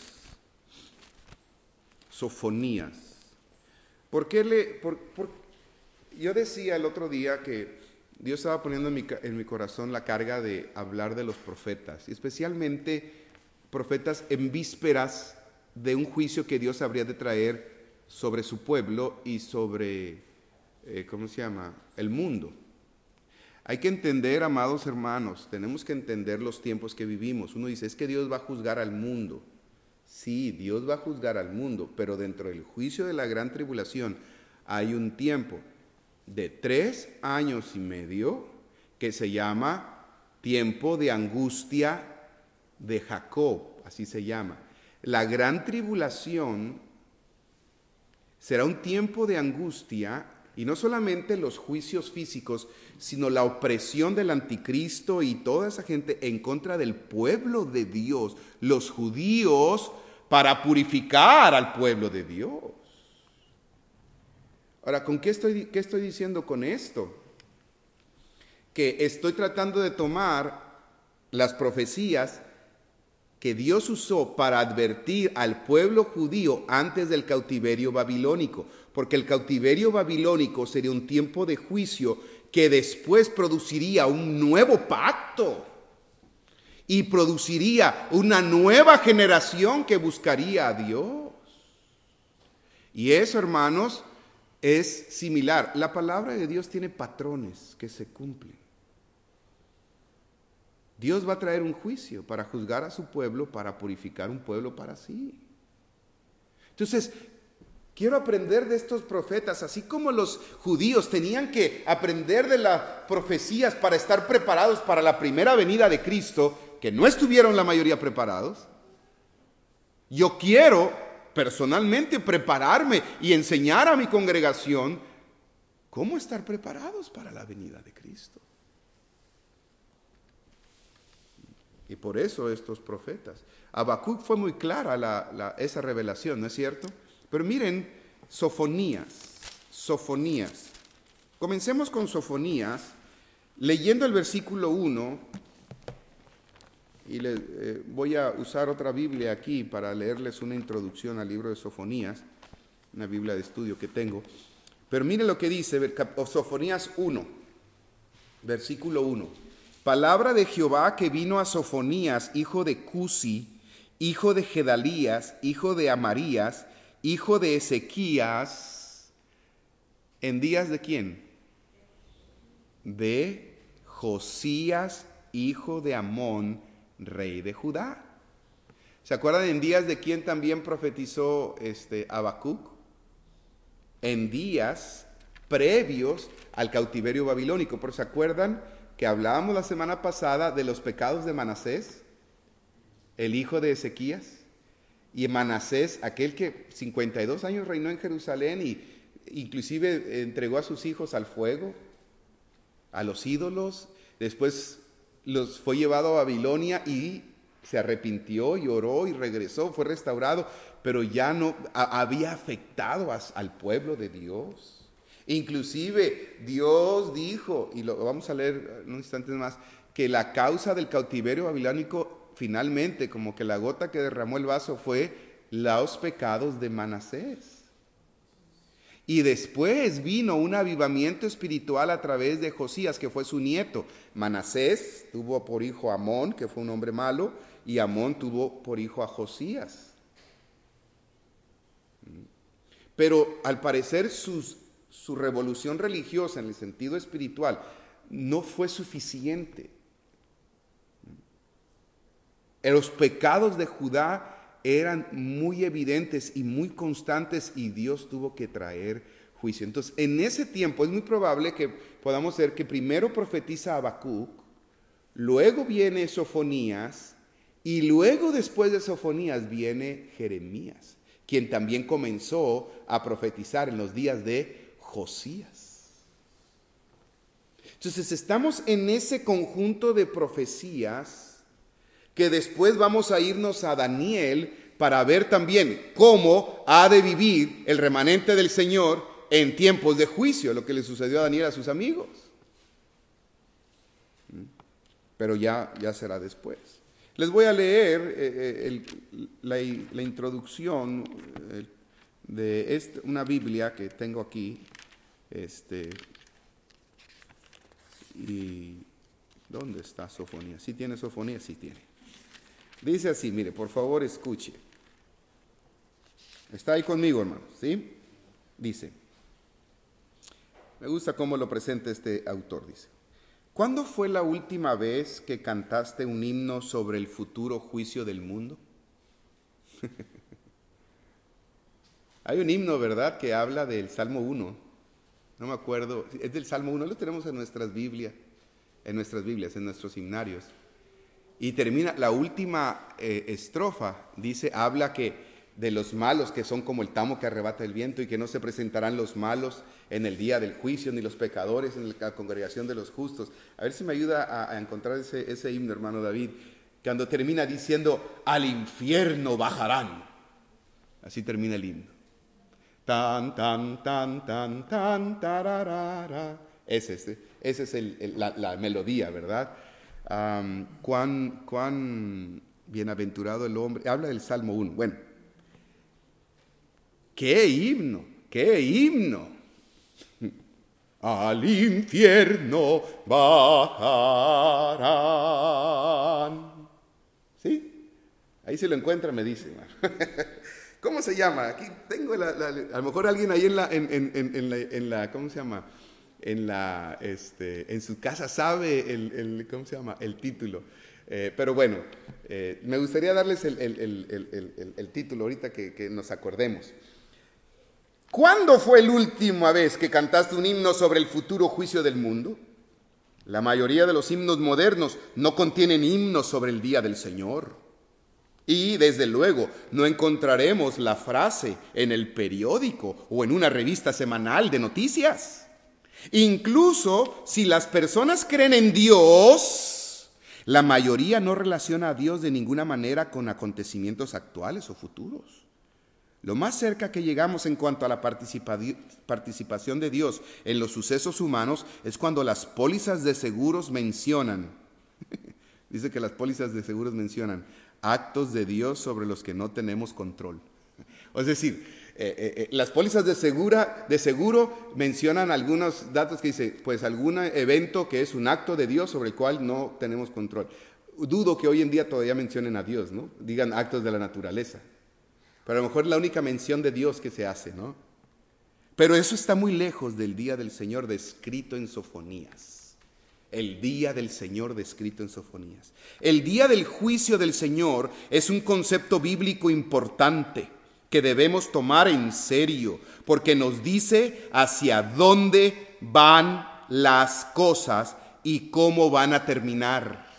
Sofonías. ¿Por qué le...? Por, por, yo decía el otro día que Dios estaba poniendo en mi, en mi corazón la carga de hablar de los profetas, y especialmente profetas en vísperas de un juicio que Dios habría de traer sobre su pueblo y sobre, eh, ¿cómo se llama?, el mundo. Hay que entender, amados hermanos, tenemos que entender los tiempos que vivimos. Uno dice, es que Dios va a juzgar al mundo. Sí, Dios va a juzgar al mundo, pero dentro del juicio de la gran tribulación hay un tiempo de tres años y medio que se llama tiempo de angustia de Jacob, así se llama. La gran tribulación será un tiempo de angustia, y no solamente los juicios físicos, sino la opresión del anticristo y toda esa gente en contra del pueblo de Dios, los judíos, para purificar al pueblo de Dios. Ahora, ¿con qué estoy, qué estoy diciendo con esto? Que estoy tratando de tomar las profecías que Dios usó para advertir al pueblo judío antes del cautiverio babilónico, porque el cautiverio babilónico sería un tiempo de juicio que después produciría un nuevo pacto y produciría una nueva generación que buscaría a Dios. Y eso, hermanos, es similar. La palabra de Dios tiene patrones que se cumplen. Dios va a traer un juicio para juzgar a su pueblo, para purificar un pueblo para sí. Entonces, quiero aprender de estos profetas, así como los judíos tenían que aprender de las profecías para estar preparados para la primera venida de Cristo, que no estuvieron la mayoría preparados. Yo quiero personalmente prepararme y enseñar a mi congregación cómo estar preparados para la venida de Cristo. Y por eso estos profetas. Habacuc fue muy clara la, la, esa revelación, ¿no es cierto? Pero miren, Sofonías, Sofonías. Comencemos con Sofonías, leyendo el versículo uno, y le, eh, voy a usar otra Biblia aquí para leerles una introducción al libro de Sofonías, una Biblia de estudio que tengo. Pero miren lo que dice, Sofonías uno, versículo uno. Palabra de Jehová que vino a Sofonías, hijo de Cusi, hijo de Gedalías, hijo de Amarías, hijo de Ezequías, ¿en días de quién? De Josías, hijo de Amón, rey de Judá. ¿Se acuerdan en días de quién también profetizó este Habacuc? En días previos al cautiverio babilónico. ¿Pero se acuerdan que hablábamos la semana pasada de los pecados de Manasés, el hijo de Ezequías? Y Manasés, aquel que cincuenta y dos años reinó en Jerusalén y inclusive entregó a sus hijos al fuego, a los ídolos, después los fue llevado a Babilonia y se arrepintió y oró y regresó, fue restaurado, pero ya no a, había afectado a, al pueblo de Dios. Inclusive Dios dijo, y lo vamos a leer en un instante más, que la causa del cautiverio babilónico finalmente, como que la gota que derramó el vaso, fue los pecados de Manasés. Y después vino un avivamiento espiritual a través de Josías, que fue su nieto. Manasés tuvo por hijo a Amón, que fue un hombre malo, y Amón tuvo por hijo a Josías. Pero al parecer sus, su revolución religiosa en el sentido espiritual no fue suficiente. Los pecados de Judá eran muy evidentes y muy constantes y Dios tuvo que traer juicio. Entonces, en ese tiempo es muy probable que podamos ver que primero profetiza Habacuc, luego viene Sofonías y luego después de Sofonías viene Jeremías, quien también comenzó a profetizar en los días de Josías. Entonces, estamos en ese conjunto de profecías que después vamos a irnos a Daniel para ver también cómo ha de vivir el remanente del Señor en tiempos de juicio, lo que le sucedió a Daniel a sus amigos. Pero ya, ya será después. Les voy a leer eh, el, la, la introducción eh, de este, una Biblia que tengo aquí. Este, y ¿dónde está Sofonías? ¿Sí tiene Sofonías? Sí tiene. Dice así, mire, por favor escuche. Está ahí conmigo, hermano, ¿sí? Dice, me gusta cómo lo presenta este autor, dice. ¿Cuándo fue la última vez que cantaste un himno sobre el futuro juicio del mundo? Hay un himno, ¿verdad?, que habla del Salmo uno. No me acuerdo, es del Salmo uno, lo tenemos en nuestras Biblias, en nuestras Biblias, en nuestros himnarios. Y termina, la última eh, estrofa, dice, habla que de los malos que son como el tamo que arrebata el viento y que no se presentarán los malos en el día del juicio, ni los pecadores en la congregación de los justos. A ver si me ayuda a, a encontrar ese, ese himno, hermano David, cuando termina diciendo, al infierno bajarán. Así termina el himno. Tan, tan, tan, tan, tan, tararara. Ese, ese, ese es el, el, la, la melodía, ¿verdad? Um, cuán, cuán bienaventurado el hombre, habla del Salmo uno. Bueno, qué himno, qué himno. Al infierno bajarán. ¿Sí? Ahí se lo encuentra, me dice. ¿Cómo se llama? Aquí tengo la, la, a lo mejor alguien ahí en la, en, en, en, en la, en la, ¿cómo se llama? En, la, este, en su casa sabe el, el, ¿cómo se llama?, el título. Eh, pero bueno, eh, me gustaría darles el, el, el, el, el, el título ahorita que, que nos acordemos. ¿Cuándo fue la última vez que cantaste un himno sobre el futuro juicio del mundo? La mayoría de los himnos modernos no contienen himnos sobre el día del Señor. Y, desde luego, no encontraremos la frase en el periódico o en una revista semanal de noticias. Incluso si las personas creen en Dios, la mayoría no relaciona a Dios de ninguna manera con acontecimientos actuales o futuros. Lo más cerca que llegamos en cuanto a la participa- participación de Dios en los sucesos humanos es cuando las pólizas de seguros mencionan, dice que las pólizas de seguros mencionan actos de Dios sobre los que no tenemos control. Es decir, Eh, eh, las pólizas de, segura, de seguro mencionan algunos datos que dice, pues algún evento que es un acto de Dios sobre el cual no tenemos control. Dudo que hoy en día todavía mencionen a Dios, ¿no? Digan actos de la naturaleza. Pero a lo mejor es la única mención de Dios que se hace, ¿no? Pero eso está muy lejos del día del Señor descrito en Sofonías. El día del Señor descrito en Sofonías. El día del juicio del Señor es un concepto bíblico importante que debemos tomar en serio, porque nos dice hacia dónde van las cosas y cómo van a terminar.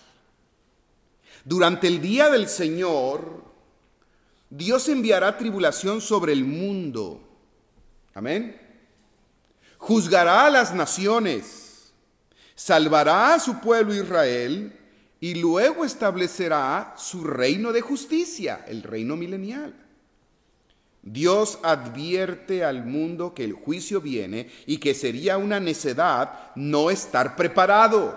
Durante el día del Señor, Dios enviará tribulación sobre el mundo. Amén. Juzgará a las naciones, salvará a su pueblo Israel y luego establecerá su reino de justicia, el reino milenial. Dios advierte al mundo que el juicio viene y que sería una necedad no estar preparado.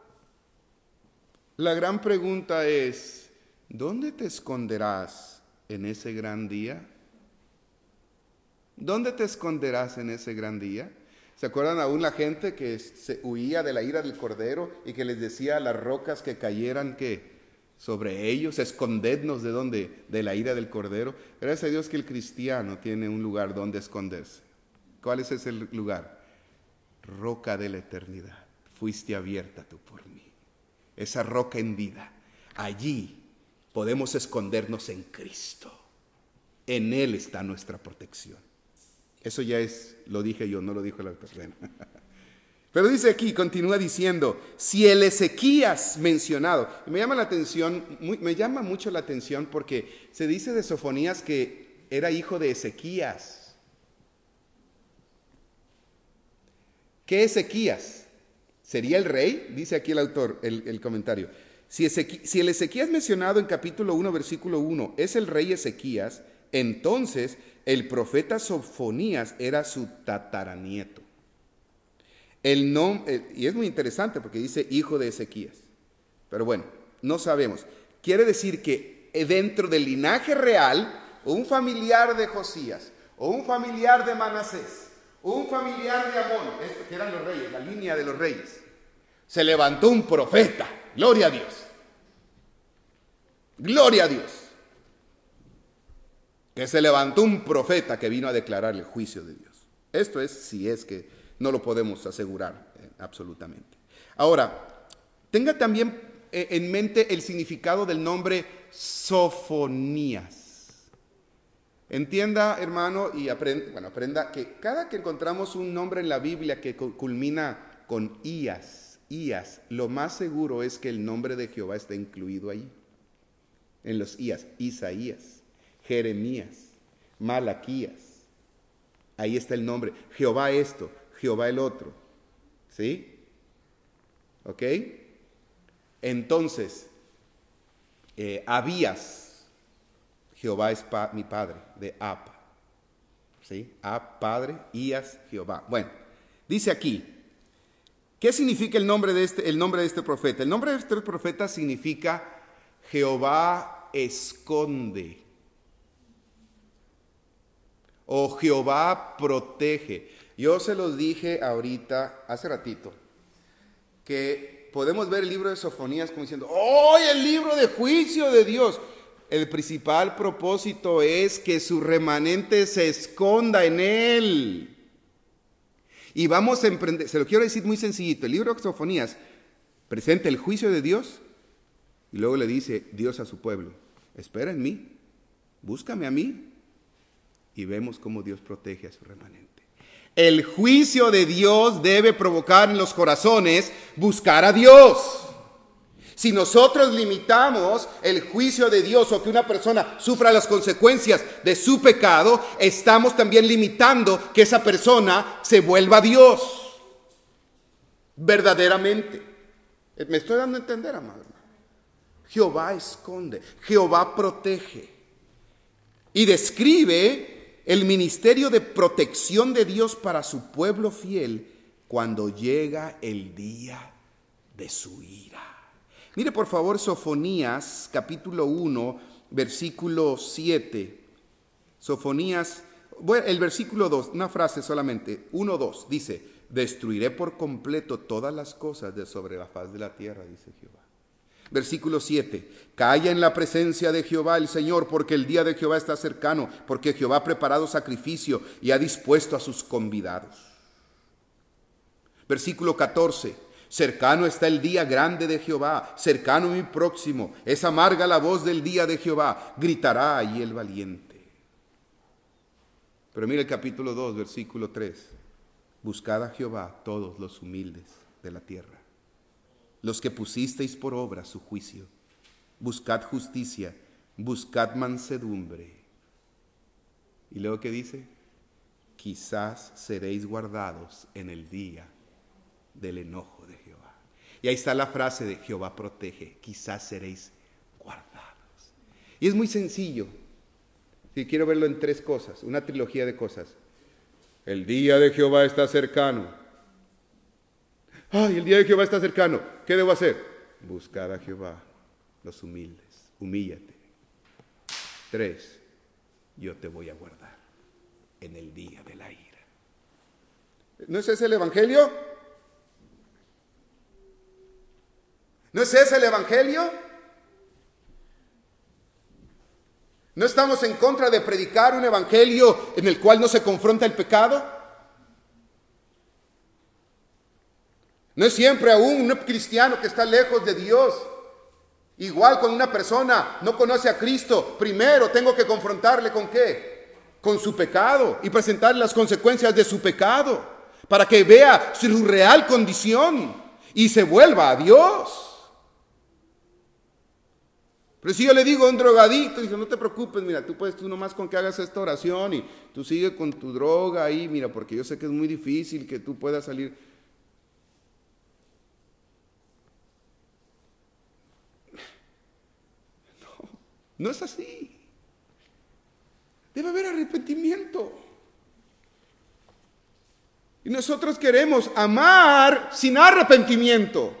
La gran pregunta es, ¿dónde te esconderás en ese gran día? ¿Dónde te esconderás en ese gran día? ¿Se acuerdan aún la gente que se huía de la ira del Cordero y que les decía a las rocas que cayeran que sobre ellos, escondednos de dónde, de la ira del Cordero? Gracias a Dios que el cristiano tiene un lugar donde esconderse. ¿Cuál es ese lugar? Roca de la eternidad, fuiste abierta tú por mí. Esa roca en vida, allí podemos escondernos en Cristo. En Él está nuestra protección. Eso ya es, lo dije yo, no lo dijo el autor. Bueno. Pero dice aquí, continúa diciendo, si el Ezequías mencionado, me llama la atención, muy, me llama mucho la atención porque se dice de Sofonías que era hijo de Ezequías. ¿Qué Ezequías? ¿Sería el rey? Dice aquí el autor, el, el comentario. Si, Ezequi, si el Ezequías mencionado en capítulo uno, versículo uno, es el rey Ezequías, entonces el profeta Sofonías era su tataranieto. El nombre, y es muy interesante porque dice hijo de Ezequías. Pero bueno, no sabemos. Quiere decir que dentro del linaje real, un familiar de Josías, o un familiar de Manasés, o un familiar de Amón, estos que eran los reyes, la línea de los reyes, se levantó un profeta. Gloria a Dios. Gloria a Dios. Que se levantó un profeta que vino a declarar el juicio de Dios. Esto es si es que no lo podemos asegurar eh, absolutamente. Ahora, tenga también eh, en mente el significado del nombre Sofonías. Entienda, hermano, y aprenda, bueno, aprenda que cada que encontramos un nombre en la Biblia que culmina con Ías, Ías, lo más seguro es que el nombre de Jehová está incluido ahí. En los Ías, Isaías, Jeremías, Malaquías. Ahí está el nombre. Jehová esto, Jehová el otro. ¿Sí? ¿Ok? Entonces, eh, Abías, Jehová es pa, mi padre, de Ab. ¿Sí? Ab, padre, Ías, Jehová. Bueno, dice aquí, ¿qué significa el nombre de este, el nombre de este profeta? El nombre de este profeta significa Jehová esconde. O Jehová protege. Yo se los dije ahorita, hace ratito, que podemos ver el libro de Sofonías como diciendo, ¡oh, el libro de juicio de Dios! El principal propósito es que su remanente se esconda en él. Y vamos a emprender, se lo quiero decir muy sencillito, el libro de Sofonías presenta el juicio de Dios y luego le dice Dios a su pueblo, espera en mí, búscame a mí. Y vemos cómo Dios protege a su remanente. El juicio de Dios debe provocar en los corazones buscar a Dios. Si nosotros limitamos el juicio de Dios o que una persona sufra las consecuencias de su pecado, estamos también limitando que esa persona se vuelva a Dios. Verdaderamente. Me estoy dando a entender, amado. Jehová esconde, Jehová protege. Y describe el ministerio de protección de Dios para su pueblo fiel cuando llega el día de su ira. Mire por favor Sofonías capítulo uno, versículo siete. Sofonías, bueno, el versículo dos, una frase solamente, uno, dos, dice, destruiré por completo todas las cosas de sobre la faz de la tierra, dice Jehová. Versículo siete, calla en la presencia de Jehová el Señor, porque el día de Jehová está cercano, porque Jehová ha preparado sacrificio y ha dispuesto a sus convidados. Versículo catorce, cercano está el día grande de Jehová, cercano y próximo, es amarga la voz del día de Jehová, gritará allí el valiente. Pero mira el capítulo dos, versículo tres, buscad a Jehová todos los humildes de la tierra, los que pusisteis por obra su juicio, buscad justicia, buscad mansedumbre. Y luego ¿qué dice? Quizás seréis guardados en el día del enojo de Jehová. Y ahí está la frase de Jehová protege, quizás seréis guardados. Y es muy sencillo. Si quiero verlo en tres cosas, una trilogía de cosas. El día de Jehová está cercano. ¡Ay, el día de Jehová está cercano! ¿Qué debo hacer? Buscar a Jehová, los humildes. Humíllate. Tres, yo te voy a guardar. en el día de la ira. ¿No es ese el Evangelio? ¿No es ese el Evangelio? ¿No estamos en contra de predicar un Evangelio en el cual no se confronta el pecado? ¿No es siempre aún un cristiano que está lejos de Dios? Igual cuando una persona no conoce a Cristo, primero tengo que confrontarle ¿con qué? Con su pecado y presentarle las consecuencias de su pecado para que vea su real condición y se vuelva a Dios. Pero si yo le digo a un drogadicto, dice, no te preocupes, mira, tú puedes, tú nomás con que hagas esta oración y tú sigues con tu droga ahí, mira, porque yo sé que es muy difícil que tú puedas salir. No, no es así. Debe haber arrepentimiento. Y nosotros queremos amar sin arrepentimiento.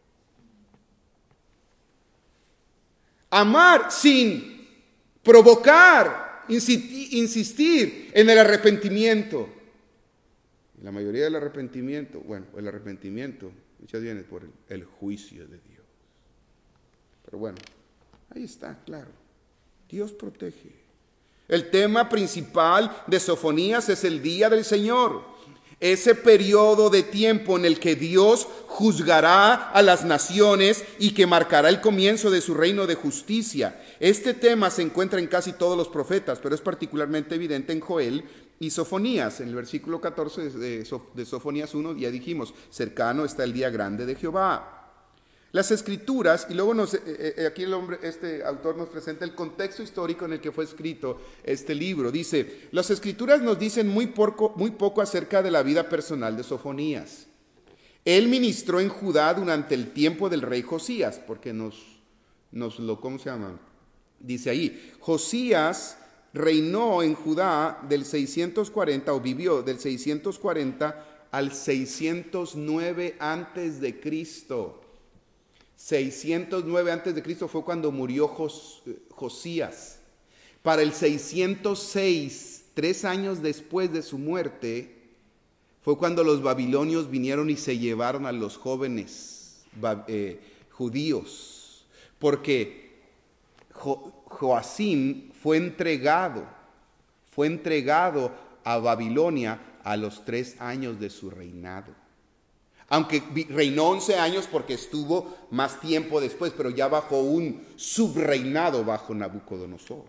Amar sin provocar, insistir en el arrepentimiento. Y la mayoría del arrepentimiento, bueno, el arrepentimiento muchas veces viene por el, el juicio de Dios. Pero bueno, ahí está, claro. Dios protege. El tema principal de Sofonías es el día del Señor. Ese periodo de tiempo en el que Dios juzgará a las naciones y que marcará el comienzo de su reino de justicia. Este tema se encuentra en casi todos los profetas, pero es particularmente evidente en Joel y Sofonías. En el versículo catorce de, de Sofonías uno ya dijimos, cercano está el día grande de Jehová. Las escrituras, y luego nos, eh, aquí el hombre, este autor nos presenta el contexto histórico en el que fue escrito este libro. Dice, las escrituras nos dicen muy poco, muy poco acerca de la vida personal de Sofonías. Él ministró en Judá durante el tiempo del rey Josías, porque nos, nos lo, ¿cómo se llama? Dice ahí, Josías reinó en Judá del seiscientos cuarenta, o vivió del seiscientos cuarenta al seiscientos nueve antes de Cristo. seiscientos nueve antes de Cristo fue cuando murió Jos, Josías. Para el seiscientos seis, tres años después de su muerte, fue cuando los babilonios vinieron y se llevaron a los jóvenes eh, judíos, porque jo, Joacim fue entregado, fue entregado a Babilonia a los tres años de su reinado. Aunque reinó once años porque estuvo más tiempo después, pero ya bajo un subreinado bajo Nabucodonosor.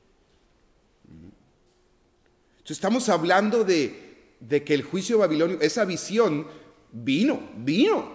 Entonces estamos hablando de, de que el juicio babilonio, esa visión vino, vino.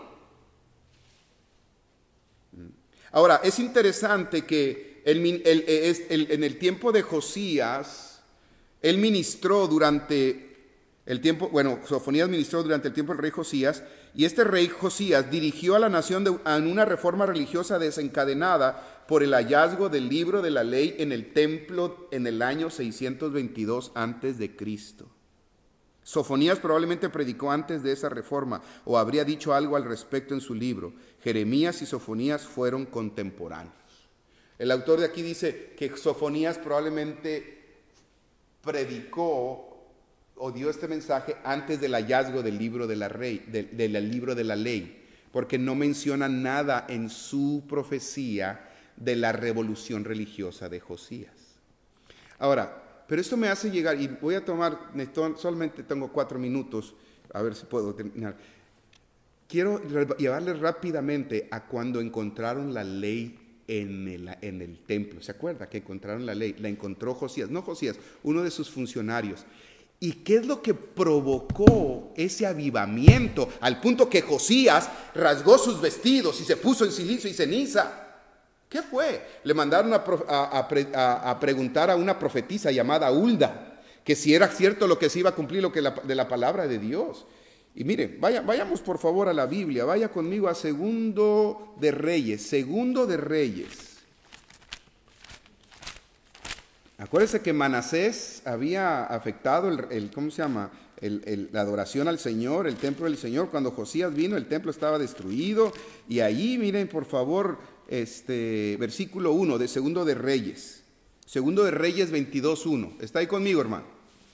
Ahora, es interesante que el, el, el, el, en el tiempo de Josías, él ministró durante el tiempo, bueno, Sofonías ministró durante el tiempo del rey Josías, y este rey Josías dirigió a la nación de, en una reforma religiosa desencadenada por el hallazgo del libro de la ley en el templo en el año seiscientos veintidós antes de Cristo. Sofonías probablemente predicó antes de esa reforma o habría dicho algo al respecto en su libro. Jeremías y Sofonías fueron contemporáneos. El autor de aquí dice que Sofonías probablemente predicó o dio este mensaje antes del hallazgo del libro de la, rey, de, de la libro de la ley, porque no menciona nada en su profecía de la revolución religiosa de Josías. Ahora, pero esto me hace llegar, y voy a tomar, solamente tengo cuatro minutos, a ver si puedo terminar. Quiero llevarles rápidamente a cuando encontraron la ley en el, en el templo. ¿Se acuerda que encontraron la ley? La encontró Josías, no Josías, uno de sus funcionarios. ¿Y qué es lo que provocó ese avivamiento? Al punto que Josías rasgó sus vestidos y se puso en silicio y ceniza. ¿Qué fue? Le mandaron a, a, a, a preguntar a una profetisa llamada Hulda, que si era cierto lo que se iba a cumplir lo que la, de la palabra de Dios. Y miren, vaya, vayamos por favor a la Biblia, vaya conmigo a Segundo de Reyes, Segundo de Reyes. Acuérdense que Manasés había afectado el, el ¿cómo se llama? El, el, la adoración al Señor, el templo del Señor. Cuando Josías vino, el templo estaba destruido. Y ahí, miren, por favor, este versículo uno de Segundo de Reyes. Segundo de Reyes veintidós uno. ¿Está ahí conmigo, hermano?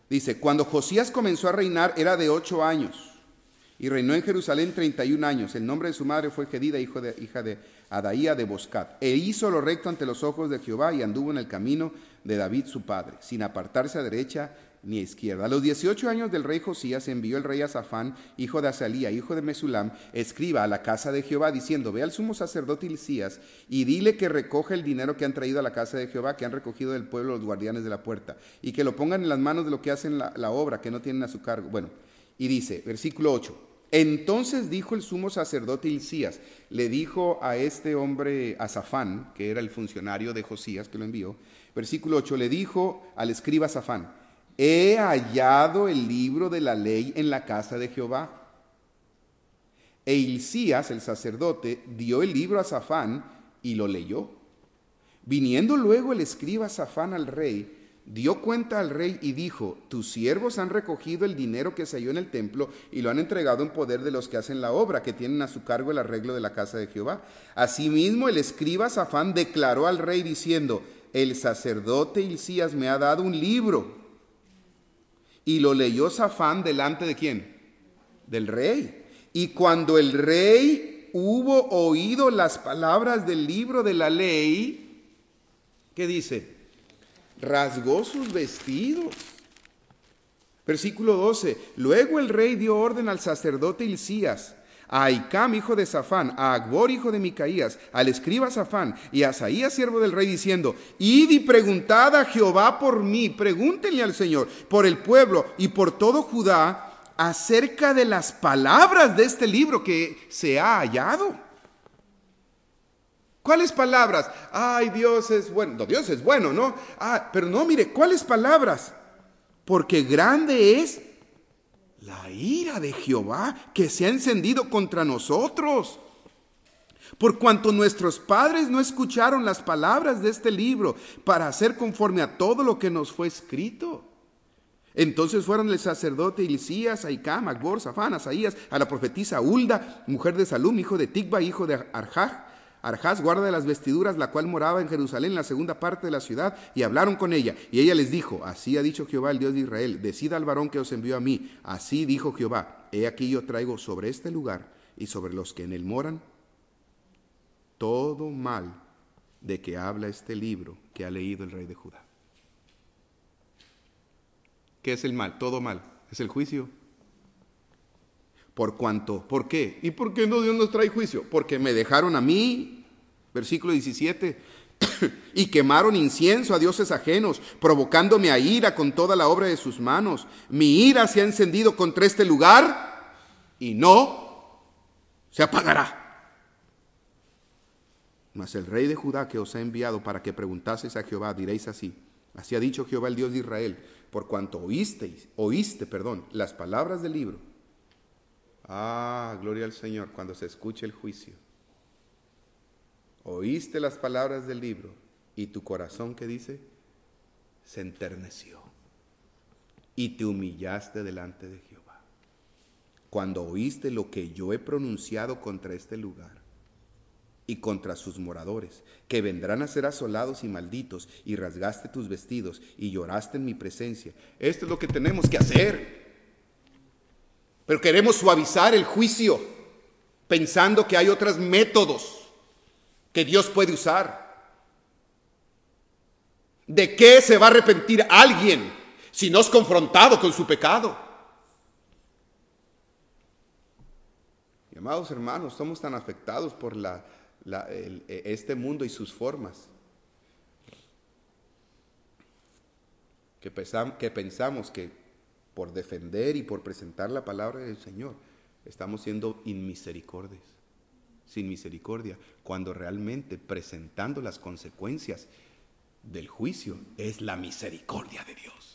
Dice, cuando Josías comenzó a reinar era de ocho años y reinó en Jerusalén treinta y un años. El nombre de su madre fue Gedida, hijo de, hija de Adaía de Boscat. E hizo lo recto ante los ojos de Jehová y anduvo en el camino de David su padre, sin apartarse a derecha ni a izquierda. A los dieciocho años del rey Josías envió el rey a Safán, hijo de Azalía, hijo de Mesulam, escriba a la casa de Jehová, diciendo, ve al sumo sacerdote Hilcías y dile que recoja el dinero que han traído a la casa de Jehová, que han recogido del pueblo los guardianes de la puerta, y que lo pongan en las manos de los que hacen la, la obra, que no tienen a su cargo. Bueno, y dice, versículo ocho, entonces dijo el sumo sacerdote Hilcías, le dijo a este hombre, a Safán, que era el funcionario de Josías que lo envió, versículo ocho, le dijo al escriba Safán, he hallado el libro de la ley en la casa de Jehová. E Hilcías, el sacerdote, dio el libro a Safán y lo leyó. Viniendo luego el escriba Safán al rey, dio cuenta al rey y dijo, tus siervos han recogido el dinero que se halló en el templo y lo han entregado en poder de los que hacen la obra, que tienen a su cargo el arreglo de la casa de Jehová. Asimismo el escriba Safán declaró al rey diciendo, el sacerdote Hilcías me ha dado un libro. Y lo leyó Safán delante de ¿quién? Del rey. Y cuando el rey hubo oído las palabras del libro de la ley, ¿qué dice? Rasgó sus vestidos. Versículo doce. Luego el rey dio orden al sacerdote Hilcías, a Ahicam, hijo de Safán, a Acbor, hijo de Micaías, al escriba Safán y a Asaías, siervo del rey, diciendo, id y preguntad a Jehová por mí, pregúntenle al Señor, por el pueblo y por todo Judá, acerca de las palabras de este libro que se ha hallado. ¿Cuáles palabras? Ay, Dios es bueno. No, Dios es bueno, ¿no? Ah, pero no, mire, ¿cuáles palabras? Porque grande es la ira de Jehová que se ha encendido contra nosotros. Por cuanto nuestros padres no escucharon las palabras de este libro para hacer conforme a todo lo que nos fue escrito. Entonces fueron el sacerdote Hilcías, Ahicam, Acbor, Safán, Asaías, a la profetisa Hulda, mujer de Salum, hijo de Ticva, hijo de Arjaj, Arjaz, guarda de las vestiduras, la cual moraba en Jerusalén, en la segunda parte de la ciudad, y hablaron con ella. Y ella les dijo, así ha dicho Jehová, el Dios de Israel, decid al varón que os envió a mí. Así dijo Jehová, he aquí yo traigo sobre este lugar y sobre los que en él moran, todo mal de que habla este libro que ha leído el rey de Judá. ¿Qué es el mal? Todo mal. Es el juicio. Por cuanto, ¿por qué? ¿Y por qué no Dios nos trae juicio? Porque me dejaron a mí, versículo diecisiete, y quemaron incienso a dioses ajenos, provocándome a ira con toda la obra de sus manos. Mi ira se ha encendido contra este lugar y no se apagará. Mas el rey de Judá que os ha enviado para que preguntaseis a Jehová, diréis así, así ha dicho Jehová el Dios de Israel, por cuanto oísteis, oíste, perdón, las palabras del libro. Ah, gloria al Señor cuando se escuche el juicio. Oíste las palabras del libro y tu corazón, ¿qué dice? Se enterneció y te humillaste delante de Jehová. Cuando oíste lo que yo he pronunciado contra este lugar y contra sus moradores, que vendrán a ser asolados y malditos, y rasgaste tus vestidos y lloraste en mi presencia. Esto es lo que tenemos que hacer. Pero queremos suavizar el juicio, pensando que hay otros métodos que Dios puede usar. ¿De qué se va a arrepentir alguien si no es confrontado con su pecado? Y amados hermanos, somos tan afectados por la, la, el, este mundo y sus formas, que pensamos que, pensamos que por defender y por presentar la palabra del Señor, estamos siendo inmisericordias, sin misericordia, cuando realmente presentando las consecuencias del juicio es la misericordia de Dios.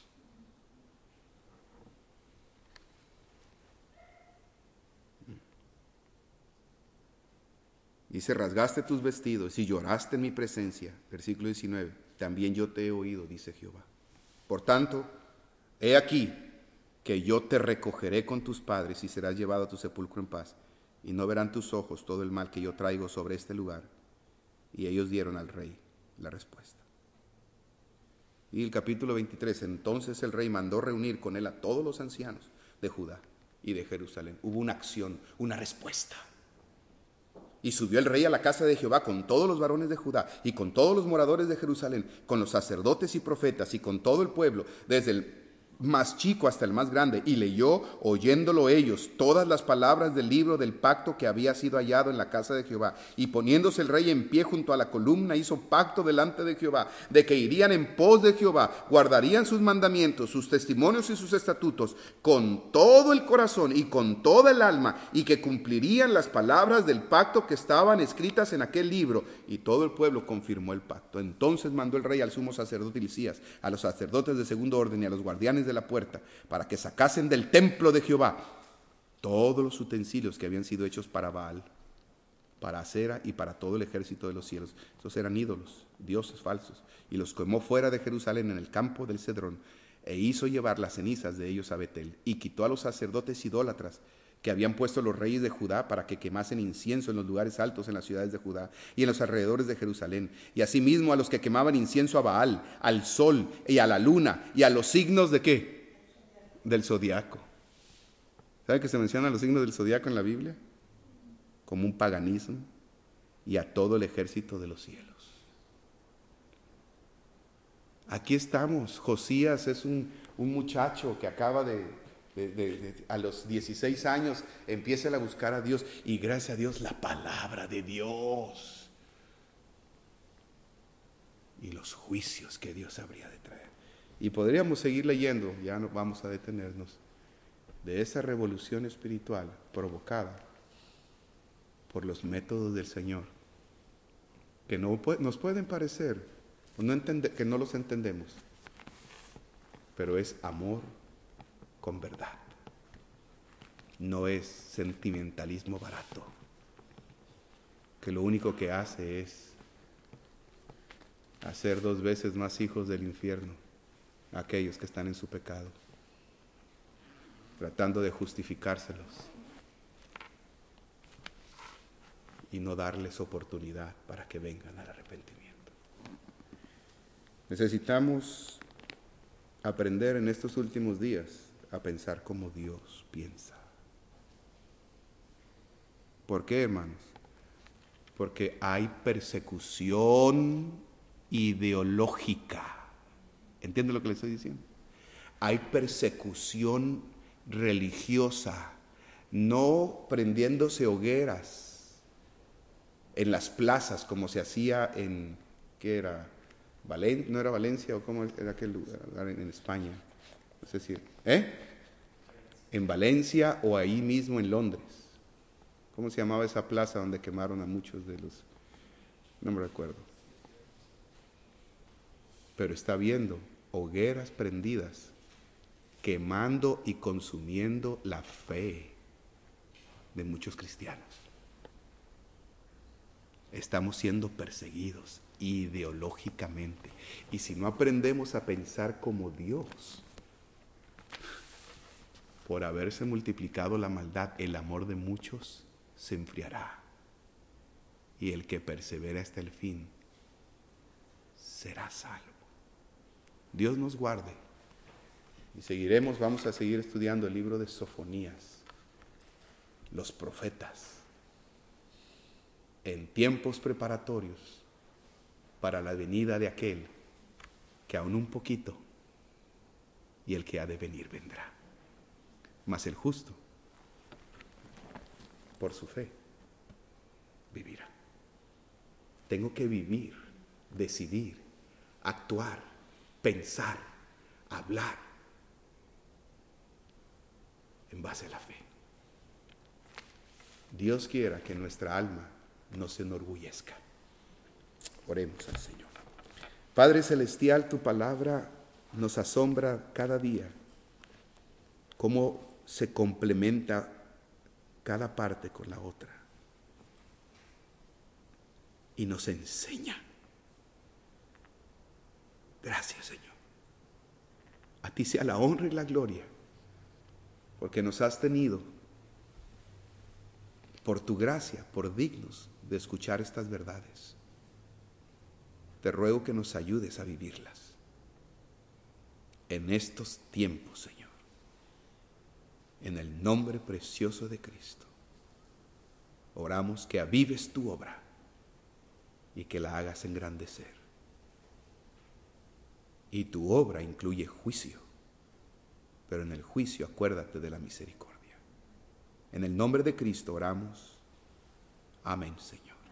Dice, rasgaste tus vestidos y lloraste en mi presencia, versículo diecinueve, también yo te he oído, dice Jehová. Por tanto, he aquí que yo te recogeré con tus padres y serás llevado a tu sepulcro en paz, y no verán tus ojos todo el mal que yo traigo sobre este lugar. Y ellos dieron al rey la respuesta. Y el capítulo veintitrés, entonces el rey mandó reunir con él a todos los ancianos de Judá y de Jerusalén. Hubo una acción, una respuesta. Y subió el rey a la casa de Jehová con todos los varones de Judá y con todos los moradores de Jerusalén, con los sacerdotes y profetas y con todo el pueblo, desde el más chico hasta el más grande, y leyó, oyéndolo ellos, todas las palabras del libro del pacto que había sido hallado en la casa de Jehová. Y poniéndose el rey en pie junto a la columna, hizo pacto delante de Jehová, de que irían en pos de Jehová, guardarían sus mandamientos, sus testimonios y sus estatutos, con todo el corazón y con toda el alma, y que cumplirían las palabras del pacto que estaban escritas en aquel libro. Y todo el pueblo confirmó el pacto. Entonces mandó el rey al sumo sacerdote Hilcías, a los sacerdotes de segundo orden y a los guardianes de la puerta, para que sacasen del templo de Jehová todos los utensilios que habían sido hechos para Baal, para Acera y para todo el ejército de los cielos. Esos eran ídolos, dioses falsos, y los quemó fuera de Jerusalén en el campo del Cedrón, e hizo llevar las cenizas de ellos a Betel, y quitó a los sacerdotes idólatras que habían puesto los reyes de Judá para que quemasen incienso en los lugares altos en las ciudades de Judá y en los alrededores de Jerusalén, y asimismo a los que quemaban incienso a Baal, al sol y a la luna y a los signos de ¿qué? Del zodiaco. ¿Sabe que se mencionan los signos del zodiaco en la Biblia? Como un paganismo, y a todo el ejército de los cielos. Aquí estamos. Josías es un, un muchacho que acaba de... De, de, de, a los dieciséis años empieza a buscar a Dios, y gracias a Dios la palabra de Dios y los juicios que Dios habría de traer. Y podríamos seguir leyendo, ya no vamos a detenernos, de esa revolución espiritual provocada por los métodos del Señor, que no nos pueden parecer, no entender, que no los entendemos, pero es amor con verdad. No es sentimentalismo barato, que lo único que hace es hacer dos veces más hijos del infierno a aquellos que están en su pecado, tratando de justificárselos y no darles oportunidad para que vengan al arrepentimiento. Necesitamos aprender en estos últimos días a pensar como Dios piensa. ¿Por qué, hermanos? Porque hay persecución ideológica. ¿Entiende lo que le estoy diciendo? Hay persecución religiosa, no prendiéndose hogueras en las plazas como se hacía en, ¿qué era? Valen, ¿no era Valencia o cómo era aquel lugar en España? Es decir, ¿eh? En Valencia o ahí mismo en Londres. ¿Cómo se llamaba esa plaza donde quemaron a muchos de los? No me recuerdo. Pero está viendo hogueras prendidas, quemando y consumiendo la fe de muchos cristianos. Estamos siendo perseguidos ideológicamente. Y si no aprendemos a pensar como Dios, por haberse multiplicado la maldad, el amor de muchos se enfriará. Y el que persevera hasta el fin será salvo. Dios nos guarde. Y seguiremos, vamos a seguir estudiando el libro de Sofonías, los profetas, en tiempos preparatorios para la venida de aquel que aún un poquito y el que ha de venir vendrá. Mas el justo, por su fe, vivirá. Tengo que vivir, decidir, actuar, pensar, hablar en base a la fe. Dios quiera que nuestra alma no se enorgullezca. Oremos al Señor. Padre Celestial, tu palabra nos asombra cada día. Cómo se complementa cada parte con la otra. Y nos enseña. Gracias, Señor. A ti sea la honra y la gloria, porque nos has tenido, por tu gracia, por dignos de escuchar estas verdades. Te ruego que nos ayudes a vivirlas. en estos tiempos, Señor. En el nombre precioso de Cristo, oramos que avives tu obra y que la hagas engrandecer. Y tu obra incluye juicio, pero en el juicio acuérdate de la misericordia. En el nombre de Cristo oramos. Amén, Señor.